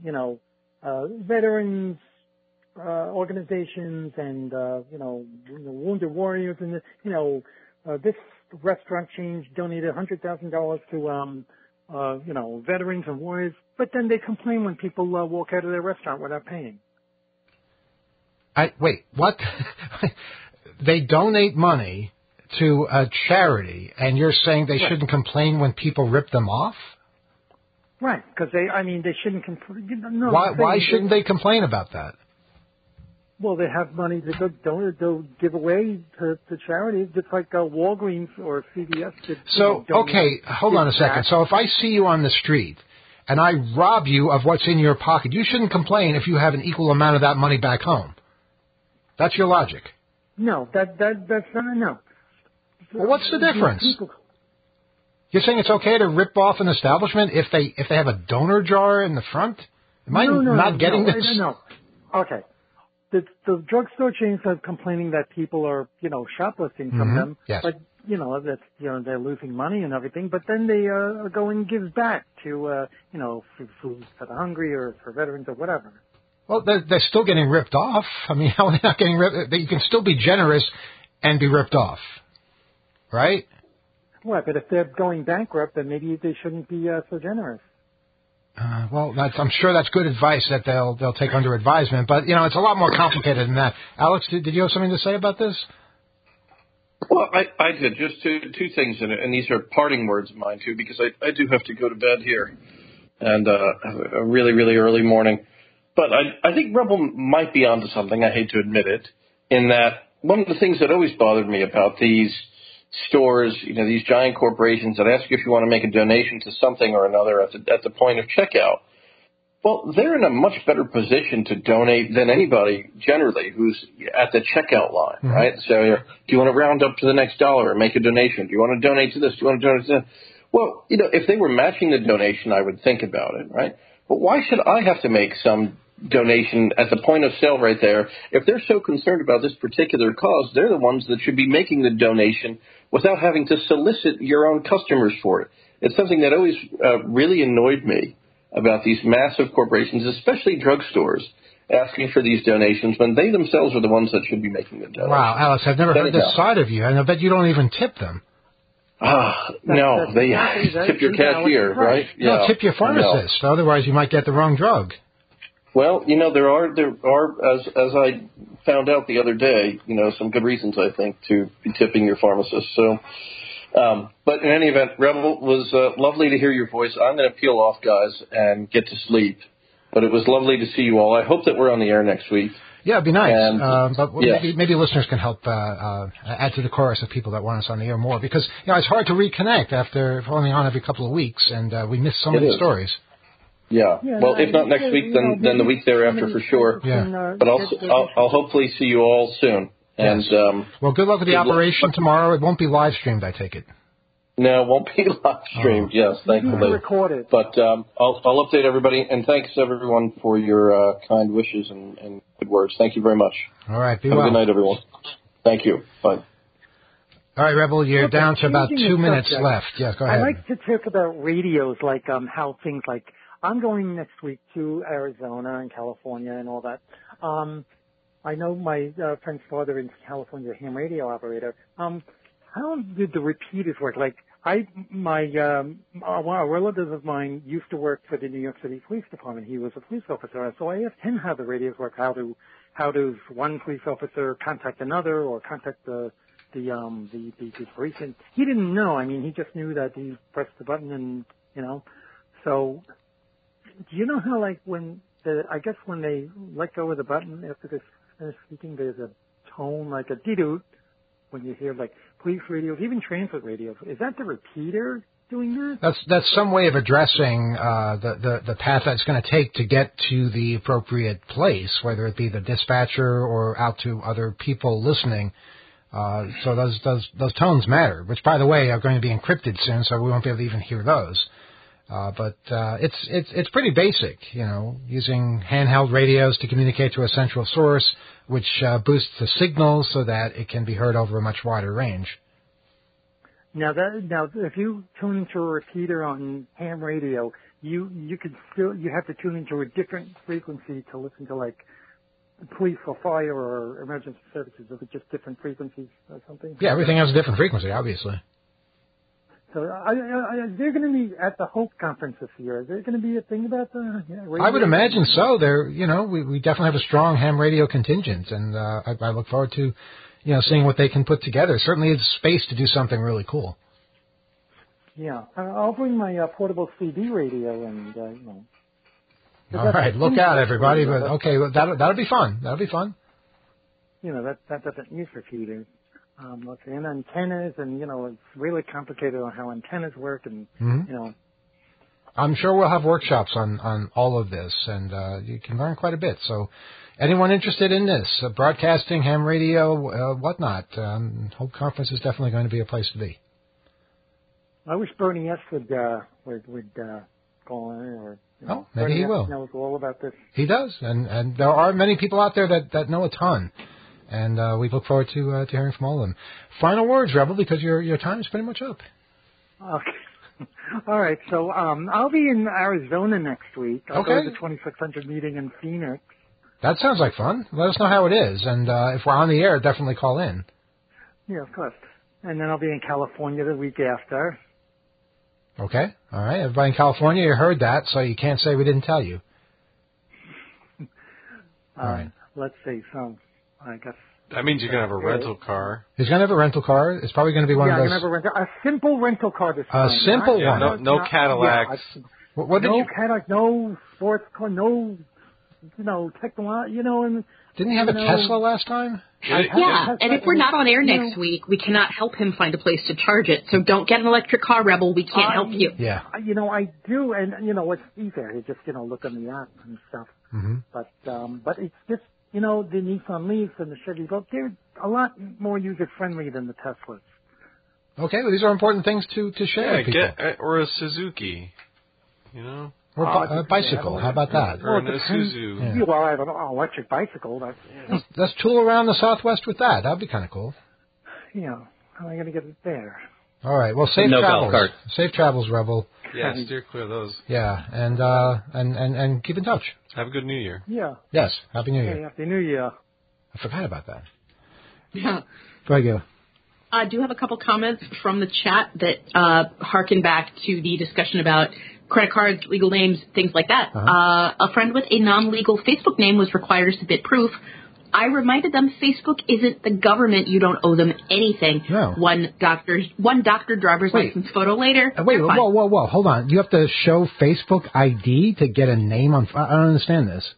veterans organizations and Wounded Warriors and this restaurant chain donated $100,000 to veterans and warriors, but then they complain when people walk out of their restaurant without paying. Wait, what? They donate money to a charity, and you're saying they shouldn't complain when people rip them off? Right, because they shouldn't complain. No, why shouldn't they complain about that? Well, they have money to they'll give away to charities, just like Walgreens or CVS. So, okay, hold on a second. So if I see you on the street and I rob you of what's in your pocket, you shouldn't complain if you have an equal amount of that money back home. That's your logic. No, that's not, no. Well, what's the difference? You're saying it's okay to rip off an establishment if they have a donor jar in the front? Am I not getting this? No. Okay. The drugstore chains are complaining that people are, shoplifting from them. Yes. But, that's, they're losing money and everything. But then they go and give back to, for food for the hungry or for veterans or whatever. Well, they're still getting ripped off. I mean, how are they not getting ripped? You can still be generous and be ripped off, right? Well, but if they're going bankrupt, then maybe they shouldn't be so generous. Well, I'm sure that's good advice that they'll take under advisement. But it's a lot more complicated than that. Alex, did you have something to say about this? Well, I did. Just two things in it, and these are parting words of mine too, because I do have to go to bed here, and a really, really early morning. But I think Rebel might be onto something. I hate to admit it, in that one of the things that always bothered me about these stores, these giant corporations that ask you if you want to make a donation to something or another at the point of checkout. Well, they're in a much better position to donate than anybody generally who's at the checkout line, right? So, do you want to round up to the next dollar and make a donation? Do you want to donate to this? Do you want to donate to that? Well, if they were matching the donation, I would think about it, right? But why should I have to make some donation at the point of sale right there? If they're so concerned about this particular cause, they're the ones that should be making the donation without having to solicit your own customers for it. It's something that always really annoyed me about these massive corporations, especially drugstores, asking for these donations when they themselves are the ones that should be making the donations. Wow, Alex, I've never heard this side of you, and I bet you don't even tip them. No, they tip your cashier, right? No, tip your pharmacist, otherwise you might get the wrong drug. Well, there are as I found out the other day, some good reasons, I think, to be tipping your pharmacist. So, but in any event, Rebel, was lovely to hear your voice. I'm going to peel off, guys, and get to sleep. But it was lovely to see you all. I hope that we're on the air next week. Yeah, it'd be nice. But maybe listeners can help add to the chorus of people that want us on the air more, because it's hard to reconnect after only on every couple of weeks, and we miss so many stories. Yeah. Well, if not next week, then the week thereafter for sure. Yeah. But I'll hopefully see you all soon. And well, good luck with the operation tomorrow. It won't be live streamed, I take it. No, it won't be live streamed. Yes, thankfully. Recorded. But I'll update everybody, and thanks everyone for your kind wishes and good words. Thank you very much. All right. Be Have well. a good night, everyone. Thank you. Bye. All right, Rebel, you're down to about 2 minutes left. Yes, go ahead. I like to talk about radios, like how things like, I'm going next week to Arizona and California and all that. I know my friend's father in California, ham radio operator. How did the repeaters work? Like, a relative of mine used to work for the New York City Police Department. He was a police officer, so I asked him how the radios work. How does one police officer contact another, or contact the police? And he didn't know. I mean, he just knew that he pressed the button, and So, do you know how, like, when they let go of the button after this finished speaking, there's a tone like a dee-doo when you hear, like, police radios, even transit radios. Is that the repeater doing that? That's some way of addressing the path that's going to take to get to the appropriate place, whether it be the dispatcher or out to other people listening. So those tones matter, which, by the way, are going to be encrypted soon, so we won't be able to even hear those. But it's pretty basic, using handheld radios to communicate to a central source, which boosts the signal so that it can be heard over a much wider range. Now, if you tune into a repeater on ham radio, you have to tune into a different frequency to listen to, like, police or fire or emergency services. Is it just different frequencies or something? Yeah, everything has a different frequency, obviously. So, they're going to be at the Hope Conference this year. Is there going to be a thing about the radio? I would imagine so. We definitely have a strong ham radio contingent, and I look forward to, seeing what they can put together. Certainly, it's space to do something really cool. Yeah, I'll bring my portable CD radio, and All right, look out, everybody! But okay, that'll be fun. That'll be fun. That doesn't use repeaters. And antennas, and it's really complicated on how antennas work, and I'm sure we'll have workshops on all of this, and you can learn quite a bit. So anyone interested in this, broadcasting, ham radio, whatnot, Hope Conference is definitely going to be a place to be. I wish Bernie S. would call in, or maybe Bernie he S. will. Knows all about this. He does, and there are many people out there that know a ton, and we look forward to hearing from all of them. Final words, Rebel, because your time is pretty much up. Okay. All right. So I'll be in Arizona next week. I'll go to the 2600 meeting in Phoenix. That sounds like fun. Let us know how it is, and if we're on the air, definitely call in. Yeah, of course. And then I'll be in California the week after. Okay. All right. Everybody in California, you heard that, so you can't say we didn't tell you. All right. Let's see. So I guess that means you're going to have a rental car. He's going to have a rental car. It's probably going to be one of those. Yeah, I'm going to have a simple rental car this time. A simple one. No Cadillacs. No Cadillac, no sports car, no, technology, and... Didn't he have a Tesla last time? Yeah, and if we're not on air next week, we cannot help him find a place to charge it. So don't get an electric car, Rebel. We can't help you. Yeah. I do, and, it's easier. You just, look on the app and stuff. Mm-hmm. But it's just, the Nissan Leafs and the Chevy Bolt, they're a lot more user-friendly than the Teslas. Okay, well, these are important things to share with people. Or a Suzuki, Or a bicycle. How about that? Or an Isuzu. Yeah. Well, I have an electric bicycle. Let's tool around the Southwest with that. That'd be kind of cool. Yeah. How am I going to get it there? All right. Well, safe travels. Safe travels, Rebel. Yeah, steer clear of those. Yeah, and keep in touch. Have a good New Year. Yeah. Yes. Happy New Year. Yeah, Happy New Year. I forgot about that. Yeah. Go ahead, Gail. I do have a couple comments from the chat that harken back to the discussion about credit cards, legal names, things like that. Uh-huh. A friend with a non-legal Facebook name was required to submit proof. I reminded them Facebook isn't the government. You don't owe them anything. No. One doctor driver's license photo later. Wait, whoa. Hold on. You have to show Facebook ID to get a name on... I don't understand this.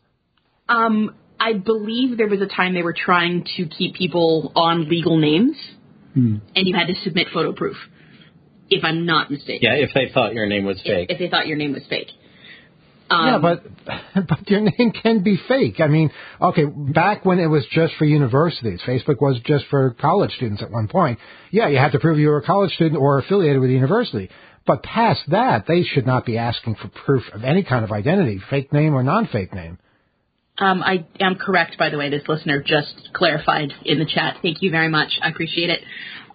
I believe there was a time they were trying to keep people on legal names, and you had to submit photo proof, if I'm not mistaken. Yeah, if they thought your name was fake. If they thought your name was fake. Yeah, but your name can be fake. I mean, okay, back when it was just for universities, Facebook was just for college students at one point. Yeah, you had to prove you were a college student or affiliated with a university. But past that, they should not be asking for proof of any kind of identity, fake name or non-fake name. I am correct, by the way. This listener just clarified in the chat. Thank you very much. I appreciate it.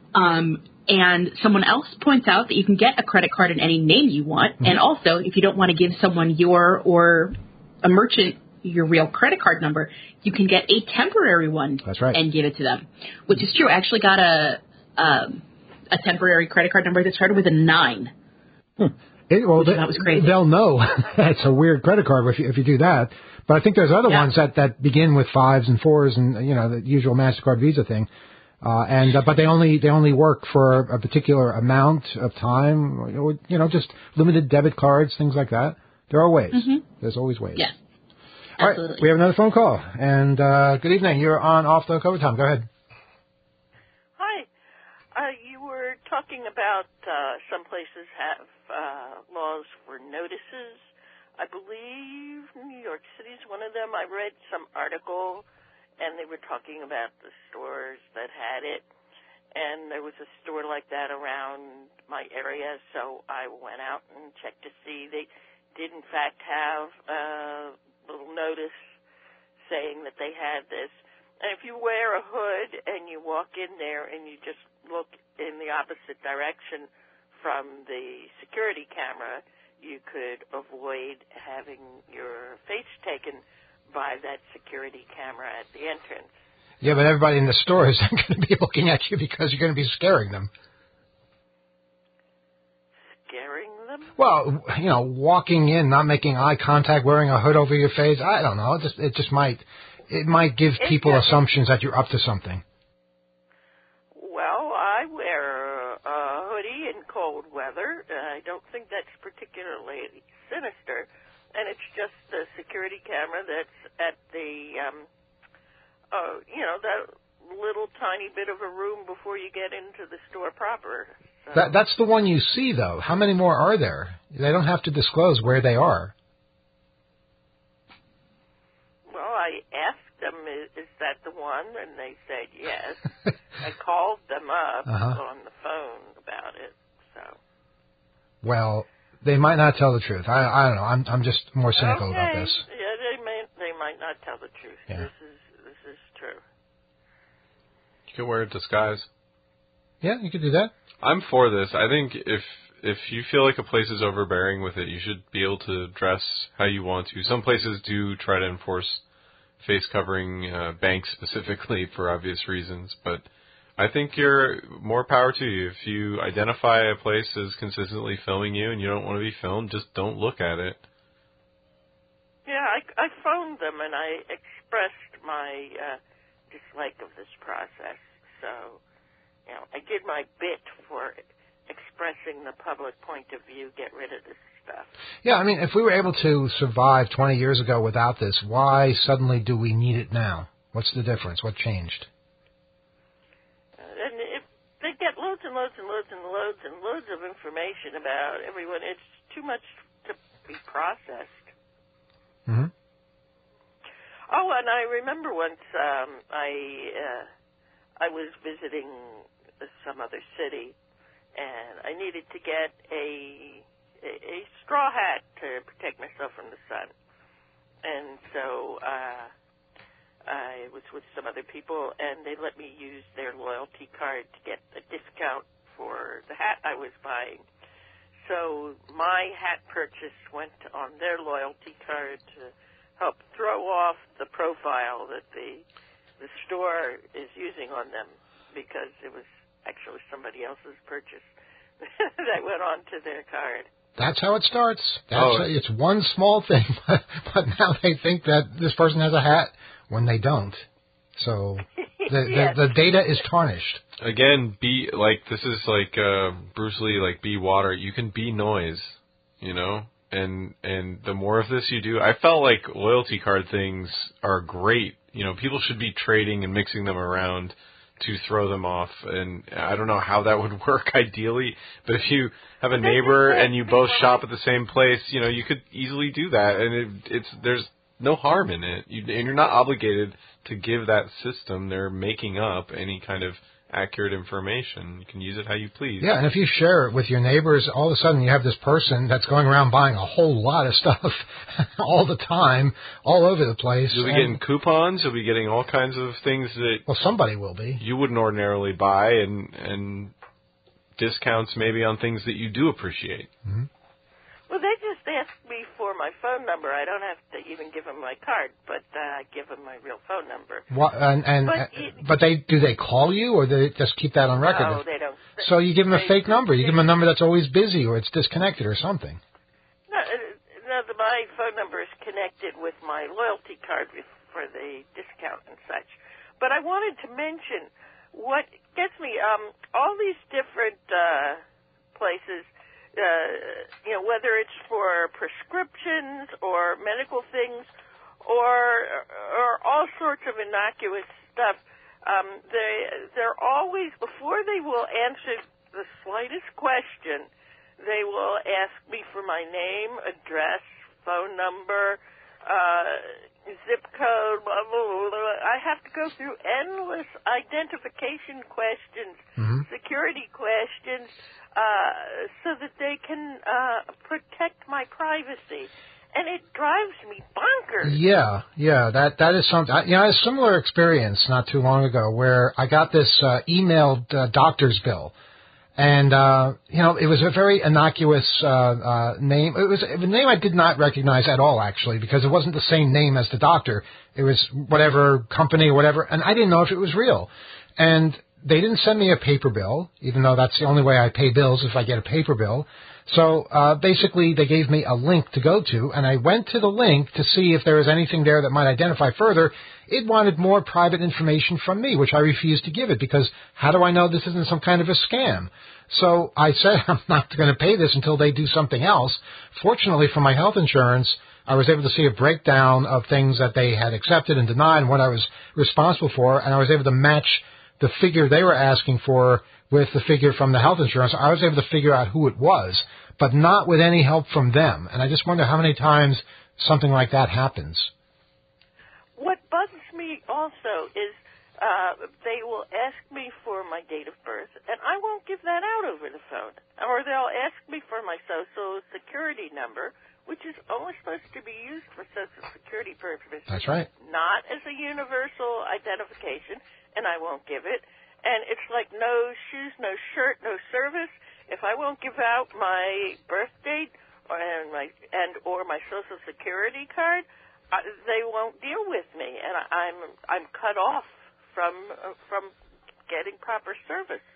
And someone else points out that you can get a credit card in any name you want. Mm-hmm. And also, if you don't want to give someone or a merchant your real credit card number, you can get a temporary one. That's right. And give it to them, which is true. I actually got a temporary credit card number that started with a 9. That was crazy. They'll know it's a weird credit card if you do that. But I think there's other ones that begin with 5s and 4s and, the usual MasterCard Visa thing. But they only work for a particular amount of time, or, just limited debit cards, things like that. There are ways. Mm-hmm. There's always ways. Yeah. All Absolutely. right. We have another phone call. And, good evening. You're on Off the Cover Time. Go ahead. Hi. You were talking about, some places have, laws for notices. I believe New York City is one of them. I read some article, and they were talking about the stores that had it, and there was a store like that around my area, so I went out and checked to see. They did, in fact, have a little notice saying that they had this. And if you wear a hood and you walk in there and you just look in the opposite direction from the security camera, you could avoid having your face taken by that security camera at the entrance. Yeah, but everybody in the store is going to be looking at you because you're going to be scaring them. Scaring them? Well, walking in, not making eye contact, wearing a hood over your face. I don't know. It might give people assumptions that you're up to something. Well, I wear a hoodie in cold weather. I don't think that's particularly sinister. And it's just the security camera that's at the, that little tiny bit of a room before you get into the store proper. So. That's the one you see, though. How many more are there? They don't have to disclose where they are. Well, I asked them, is that the one? And they said yes. I called them up on the phone about it. So. Well, they might not tell the truth. I don't know. I'm just more cynical about this. Yeah, they might not tell the truth. Yeah. This is true. You could wear a disguise. Yeah, you could do that. I'm for this. I think if you feel like a place is overbearing with it, you should be able to dress how you want to. Some places do try to enforce face covering, banks specifically for obvious reasons, but I think you're more power to you. If you identify a place as consistently filming you and you don't want to be filmed, just don't look at it. Yeah, I phoned them and I expressed my dislike of this process. So, I did my bit for expressing the public point of view, get rid of this stuff. Yeah, I mean, if we were able to survive 20 years ago without this, why suddenly do we need it now? What's the difference? What changed? And if they get loads and loads and loads and loads and loads of information about everyone, it's too much to be processed. Mm-hmm. Oh, and I remember once I was visiting some other city, and I needed to get a straw hat to protect myself from the sun. And so I was with some other people, and they let me use their loyalty card to get a discount for the hat I was buying. So my hat purchase went on their loyalty card to help throw off the profile that the store is using on them, because it was actually somebody else's purchase that went on to their card. That's how it starts. It's one small thing, but now they think that this person has a hat when they don't. So the data is tarnished. Again, this is like Bruce Lee, like be water. You can be noise, and the more of this you do, I felt like loyalty card things are great. People should be trading and mixing them around to throw them off, and I don't know how that would work ideally, but if you have a neighbor and you both shop at the same place, you could easily do that, and there's no harm in it, and you're not obligated to give that system. They're making up any kind of accurate information. You can use it how you please. Yeah, and if you share it with your neighbors, all of a sudden you have this person that's going around buying a whole lot of stuff all the time, all over the place. You'll be getting coupons. You'll be getting all kinds of things that... Well, somebody will be. You wouldn't ordinarily buy, and discounts maybe on things that you do appreciate. Mm-hmm. Well, they just asked me for my phone number. I don't have to even give them my card, but I give them my real phone number. But do they call you, or they just keep that on record? No, they don't. So you give them a fake number. You give them a number that's always busy, or it's disconnected, or something. No, my phone number is connected with my loyalty card for the discount and such. But I wanted to mention what gets me. All these different places. Whether it's for prescriptions or medical things or all sorts of innocuous stuff, they're always, before they will answer the slightest question, they will ask me for my name, address, phone number, zip code, blah, blah, blah, blah. I have to go through endless identification questions, security questions, so that they can protect my privacy. And it drives me bonkers. Yeah, that is something. I had a similar experience not too long ago where I got this emailed doctor's bill. And, it was a very innocuous name. It was a name I did not recognize at all, actually, because it wasn't the same name as the doctor. It was whatever company or whatever, and I didn't know if it was real. And they didn't send me a paper bill, even though that's the only way I pay bills, if I get a paper bill. So basically, they gave me a link to go to, and I went to the link to see if there was anything there that might identify further. It wanted more private information from me, which I refused to give it, because how do I know this isn't some kind of a scam? So I said I'm not going to pay this until they do something else. Fortunately for my health insurance, I was able to see a breakdown of things that they had accepted and denied and what I was responsible for, and I was able to match the figure they were asking for with the figure from the health insurance, I was able to figure out who it was, but not with any help from them. And I just wonder how many times something like that happens. What bugs me also is they will ask me for my date of birth, and I won't give that out over the phone. Or they'll ask me for my Social Security number, which is only supposed to be used for Social Security purposes. That's right. Not as a universal identification, and I won't give it. And it's like no shoes, no shirt, no service. If I won't give out my birth date or my Social Security card, they won't deal with me, and I'm cut off from getting proper service.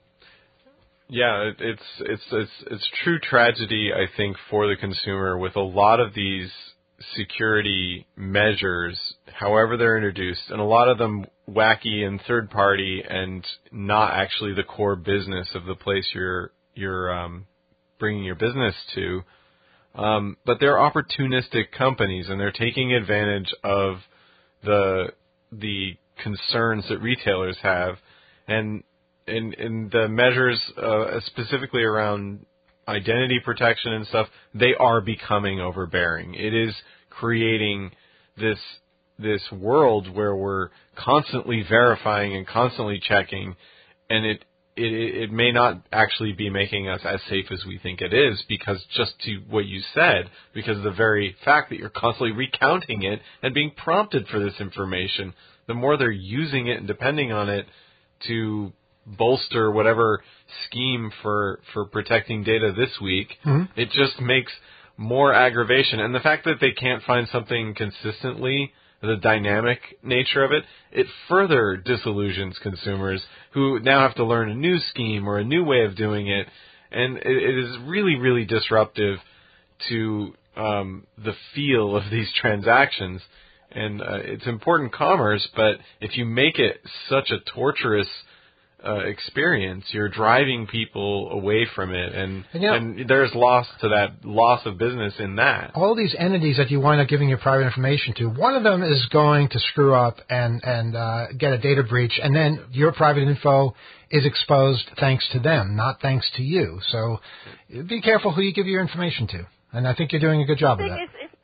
Yeah, it's true tragedy, I think, for the consumer with a lot of these security measures, however they're introduced, and a lot of them wacky and third party and not actually the core business of the place you're bringing your business to. But they're opportunistic companies, and they're taking advantage of the concerns that retailers have, and the measures specifically around identity protection and stuff, they are becoming overbearing. It is creating this world where we're constantly verifying and constantly checking, and it may not actually be making us as safe as we think it is, because just to what you said, because of the very fact that you're constantly recounting it and being prompted for this information, the more they're using it and depending on it to bolster whatever scheme for protecting data this week, it just makes more aggravation. And the fact that they can't find something consistently, the dynamic nature of it, it further disillusions consumers who now have to learn a new scheme or a new way of doing it. And it is really, really disruptive to the feel of these transactions. And it's important commerce, but if you make it such a torturous experience, you're driving people away from it, and there's loss of business in that. All these entities that you wind up giving your private information to, one of them is going to screw up and get a data breach, and then your private info is exposed thanks to them, not thanks to you. So be careful who you give your information to, and I think you're doing a good job of that.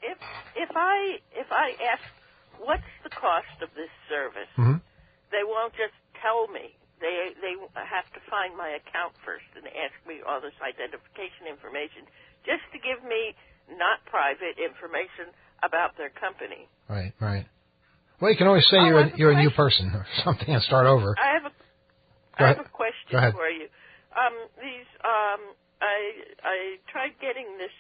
If I ask, what's the cost of this service, they won't just tell me. They have to find my account first and ask me all this identification information just to give me not private information about their company. Right. Well, you can always say you're a new person or something and start over. I have a question for you. I tried getting this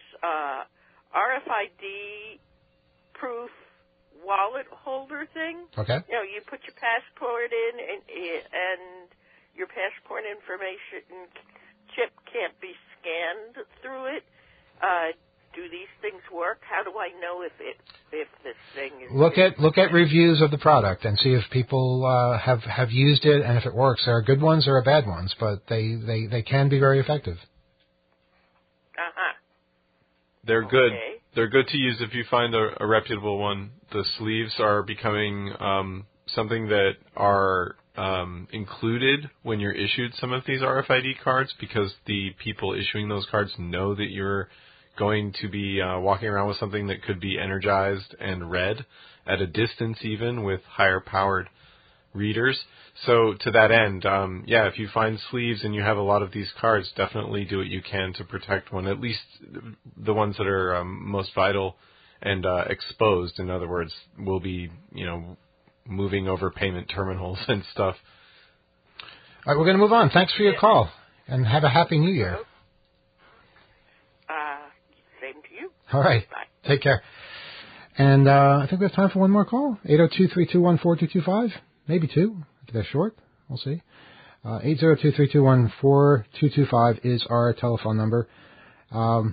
RFID proof wallet holder thing. Okay. You know, you put your passport in, and your passport information chip can't be scanned through it. Do these things work? How do I know if this thing is? Look at reviews of the product and see if people have used it and if it works. There are good ones, there are bad ones, but they can be very effective. They're good. Okay. They're good to use if you find a reputable one. The sleeves are becoming something that are included when you're issued some of these RFID cards, because the people issuing those cards know that you're going to be walking around with something that could be energized and read at a distance, even with higher powered readers. So to that end, if you find sleeves and you have a lot of these cards, definitely do what you can to protect one, at least the ones that are most vital and exposed. In other words, will be, moving over payment terminals and stuff. All right, we're going to move on. Thanks for your call, and have a Happy New Year. Same to you. All right. Bye. Take care. And I think we have time for one more call. 802-321-4225. Maybe two. If they're short, we'll see. 802-321-4225 is our telephone number. I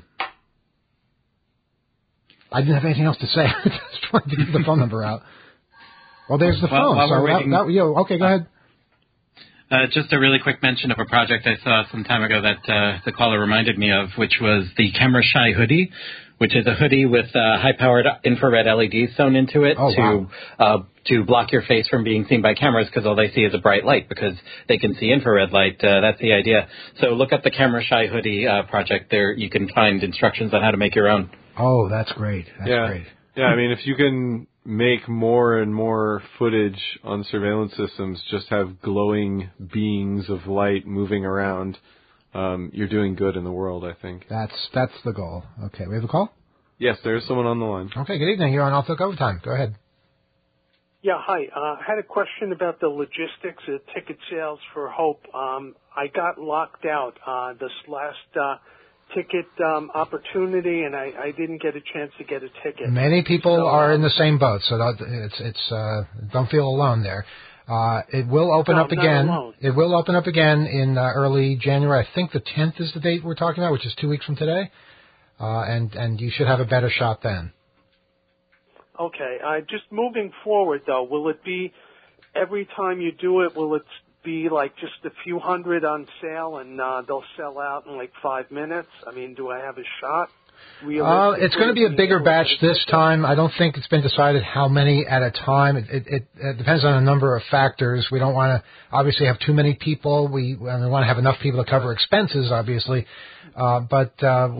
didn't have anything else to say. I just wanted to give the phone number out. Well, there's the phone. Okay, go ahead. Just a really quick mention of a project I saw some time ago that the caller reminded me of, which was the Camera Shy hoodie, which is a hoodie with high-powered infrared LEDs sewn into it to block your face from being seen by cameras because all they see is a bright light because they can see infrared light. That's the idea. So look up the Camera Shy hoodie project. There you can find instructions on how to make your own. Oh, that's great. That's great. Yeah, I mean, if you can make more and more footage on surveillance systems, just have glowing beings of light moving around, you're doing good in the world, I think. That's the goal. Okay, we have a call? Yes, there's someone on the line. Okay, good evening. You're on Off the Hook Overtime. Go ahead. Yeah, hi. I had a question about the logistics of ticket sales for Hope. I got locked out this last ticket opportunity, and I didn't get a chance to get a ticket. Many people are in the same boat, so don't feel alone there. It will open up again. It will open up again in early January. I think the 10th is the date we're talking about, which is 2 weeks from today. And you should have a better shot then. Okay. Just moving forward, though, will it be every time you do it, will it be like just a few hundred on sale and they'll sell out in like 5 minutes? I mean, do I have a shot? It's going to be a bigger batch this time. I don't think it's been decided how many at a time. It depends on a number of factors. We don't want to obviously have too many people. We want to have enough people to cover expenses, obviously. But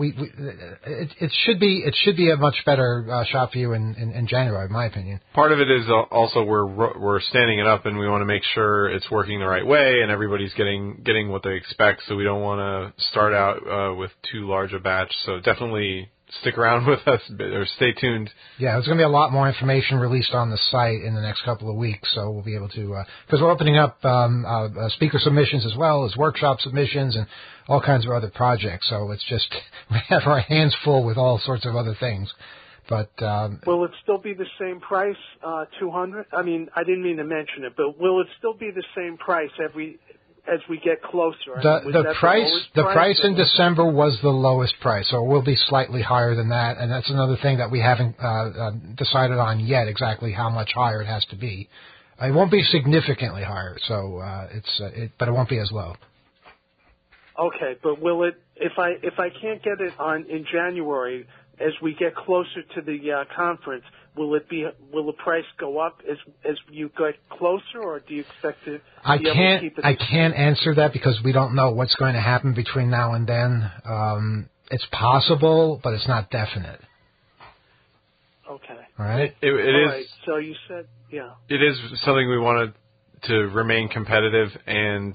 it should be a much better shot for you in January, in my opinion. Part of it is also we're standing it up, and we want to make sure it's working the right way, and everybody's getting what they expect. So we don't want to start out with too large a batch. So definitely stick around with us or stay tuned. Yeah, there's going to be a lot more information released on the site in the next couple of weeks, so we'll be able to because we're opening up speaker submissions as well as workshop submissions and all kinds of other projects. So it's just we have our hands full with all sorts of other things. But will it still be the same price, $200? I mean, I didn't mean to mention it, but will it still be the same price as we get closer? The price in December was the lowest price, so it will be slightly higher than that, and that's another thing that we haven't decided on yet, exactly how much higher it has to be. It won't be significantly higher, so but it won't be as low. Okay, but will it? If I can't get it in January, as we get closer to the conference, will the price go up as you get closer, or do you expect to? I can't answer that because we don't know what's going to happen between now and then. It's possible, but it's not definite. Okay. All right. It is. Right. So you said, yeah. It is something we wanted to remain competitive and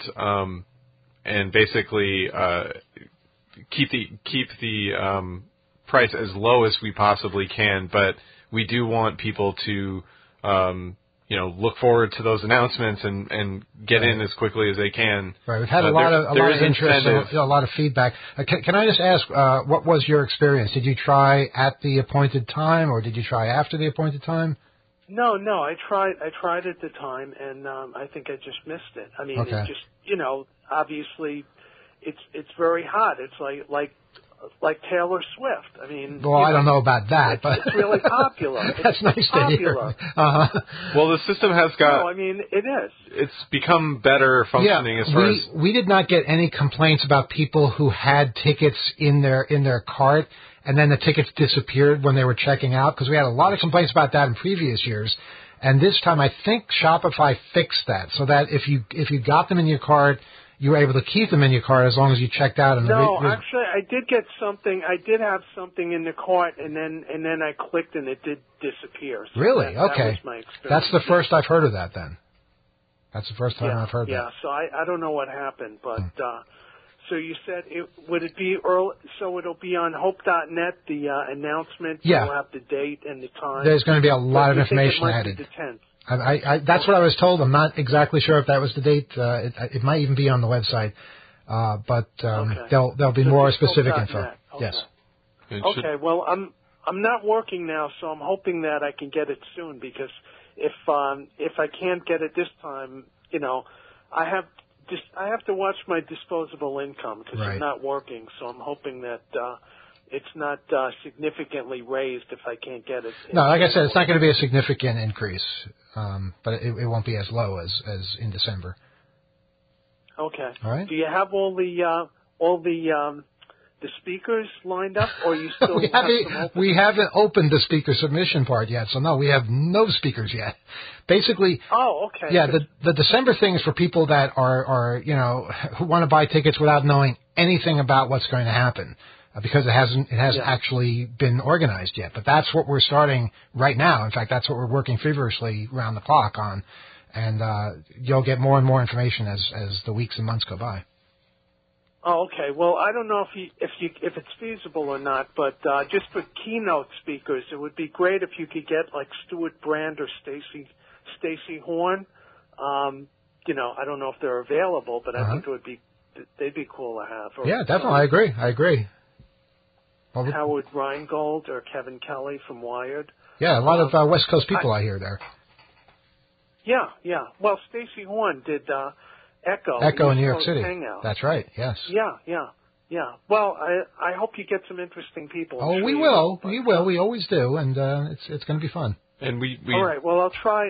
basically keep the price as low as we possibly can, but we do want people to look forward to those announcements and get in as quickly as they can. Right. We've had a lot of interest and a lot of feedback. Can I just ask, what was your experience? Did you try at the appointed time, or did you try after the appointed time? No. I tried at the time, and I think I just missed it. I mean, it just obviously, it's very hot. It's like Taylor Swift. I mean, well, I don't know about that, but it's really popular. That's nice to hear. Uh-huh. Well, the system has got. No, I mean, it is. It's become better functioning as far as. We did not get any complaints about people who had tickets in their cart and then the tickets disappeared when they were checking out, because we had a lot of complaints about that in previous years. And this time, I think Shopify fixed that, so that if you got them in your cart, you were able to keep them in your cart as long as you checked out. Actually, I did get something. I did have something in the cart, and then I clicked, and it did disappear. So really? That okay. was my experience. That's the first I've heard of that. Then. That's the first time I've heard that. Yeah. So I don't know what happened, but so you said would it be early? So it'll be on Hope.net, the announcement. Yeah. You'll have the date and the time. There's going to be a lot of information added. Be the 10th. That's what I was told. I'm not exactly sure if that was the date. It might even be on the website, but there'll be more specific info. Okay. Yes. Okay. Well, I'm not working now, so I'm hoping that I can get it soon, because if I can't get it this time, I have to watch my disposable income because I'm not working. So I'm hoping that it's not significantly raised if I can't get it. No, like I said, it's not going to be a significant increase, but it won't be as low as in December. Okay. All right. Do you have all the the speakers lined up, or you still we haven't opened the speaker submission part yet, so no, we have no speakers yet. Basically, okay. Yeah, the December thing is for people that are who want to buy tickets without knowing anything about what's going to happen, because it hasn't actually been organized yet. But that's what we're starting right now. In fact, that's what we're working feverishly around the clock on, and you'll get more and more information as the weeks and months go by. Oh, okay. Well, I don't know if it's feasible or not, but just for keynote speakers, it would be great if you could get like Stuart Brand or Stacey Horn. I don't know if they're available, but I think they'd be cool to have. Yeah, definitely. I agree. Well, Howard Rheingold or Kevin Kelly from Wired. Yeah, a lot of West Coast people I hear there. Yeah. Well, Stacey Horn did Echo in New York City. Hangout. That's right. Yes. Yeah. Well, I hope you get some interesting people. Oh, we will. We will. We always do, and it's going to be fun. And we. All right. Well, I'll try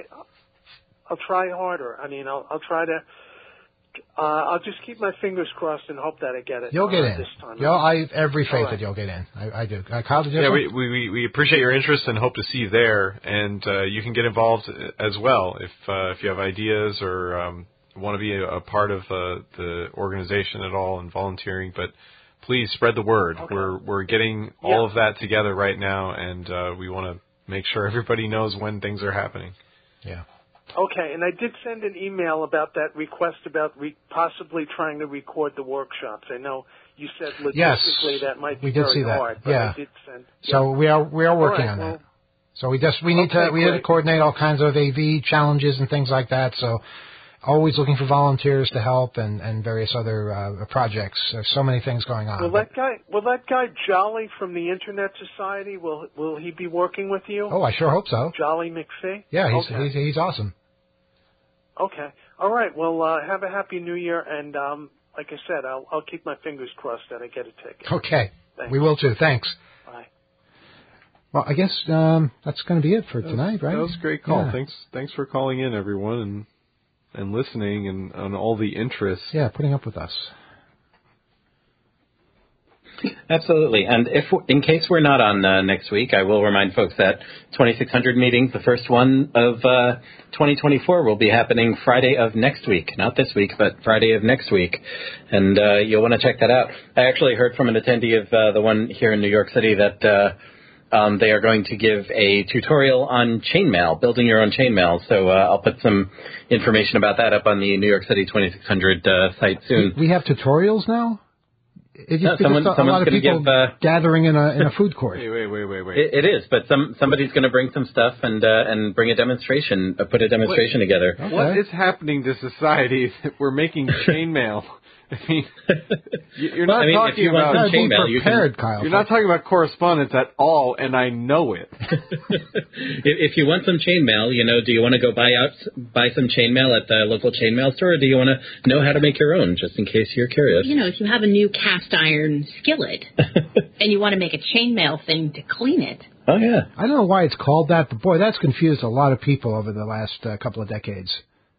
harder. I mean, I'll try to. I'll just keep my fingers crossed and hope that I get it. You'll get in. This time. I have every faith that you'll get in. I do. Kyle, did you? Yeah, we appreciate your interest and hope to see you there. And you can get involved as well if you have ideas or want to be a part of the organization at all and volunteering. But please spread the word. Okay. We're getting all of that together right now, and we want to make sure everybody knows when things are happening. Yeah. Okay, and I did send an email about that request about possibly trying to record the workshops. I know you said logistically that might be very hard, but I did send. Yeah. So we are working on that. So we need to coordinate all kinds of AV challenges and things like that. So always looking for volunteers to help and various other projects. There's so many things going on. Will that guy Jolly from the Internet Society, will he be working with you? Oh, I sure hope so. Jolly McPhee? Yeah, he's awesome. Okay. All right. Well, have a happy New Year, and like I said, I'll keep my fingers crossed that I get a ticket. Okay. Thanks. We will too. Thanks. Bye. Well, I guess that's going to be it for tonight, right? That was a great call. Yeah. Thanks for calling in, everyone, and listening and all the interest. Yeah, putting up with us. Absolutely. And in case we're not on next week, I will remind folks that 2600 meetings, the first one of 2024, will be happening Friday of next week. Not this week, but Friday of next week. And you'll want to check that out. I actually heard from an attendee of the one here in New York City that they are going to give a tutorial on chainmail, building your own chainmail. So I'll put some information about that up on the New York City 2600 site soon. We have tutorials now? It's just a lot of people gathering in a food court. Wait. It is, but somebody's going to bring some stuff and bring a demonstration, put a demonstration together. Okay. What is happening to society that we're making chainmail? I mean, you're not talking about chainmail. Kyle. You're not talking about correspondence at all, and I know it. If you want some chainmail, do you want to go buy some chainmail at the local chainmail store, or do you want to know how to make your own, just in case you're curious? If you have a new cast iron skillet and you want to make a chainmail thing to clean it. Oh, yeah. I don't know why it's called that, but boy, that's confused a lot of people over the last couple of decades.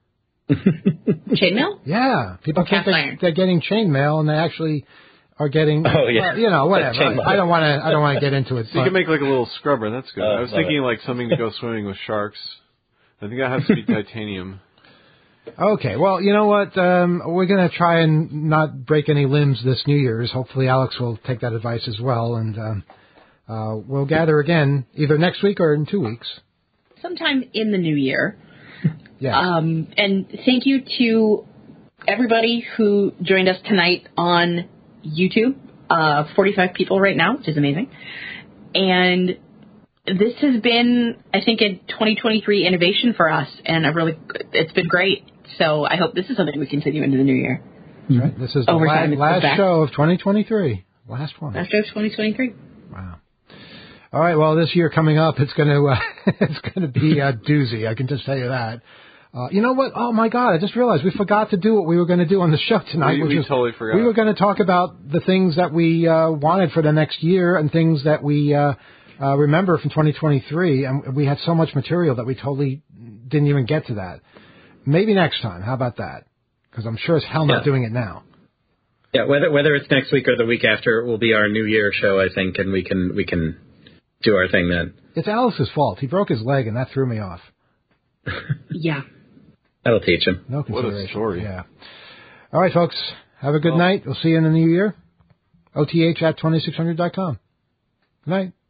Chainmail? Yeah. People think they're getting chainmail, and they actually are getting, whatever. I don't want to get into it. So you can make like a little scrubber. That's good. I was thinking like something to go swimming with sharks. I think that has to be titanium. Okay. Well, you know what? We're going to try and not break any limbs this New Year's. Hopefully Alex will take that advice as well, and we'll gather again either next week or in 2 weeks. Sometime in the new year. Yeah. And thank you to everybody who joined us tonight on YouTube. 45 people right now, which is amazing. And this has been, I think, a 2023 innovation for us, and it's been great. So I hope this is something we continue into the new year. That's right. This is the last show of 2023. Last one. Last show of 2023. Wow. All right. Well, this year coming up, it's going to be a doozy. I can just tell you that. You know what? Oh, my God. I just realized we forgot to do what we were going to do on the show tonight. We totally forgot. We were going to talk about the things that we wanted for the next year and things that we remember from 2023. And we had so much material that we totally didn't even get to that. Maybe next time. How about that? Because I'm sure as hell not doing it now. Yeah, whether it's next week or the week after, it will be our New Year show, I think, and we can do our thing then. It's Alice's fault. He broke his leg, and that threw me off. Yeah. That'll teach him. No consideration. What a story. Yeah. All right, folks. Have a good night. We'll see you in the new year. OTH at 2600.com. Good night.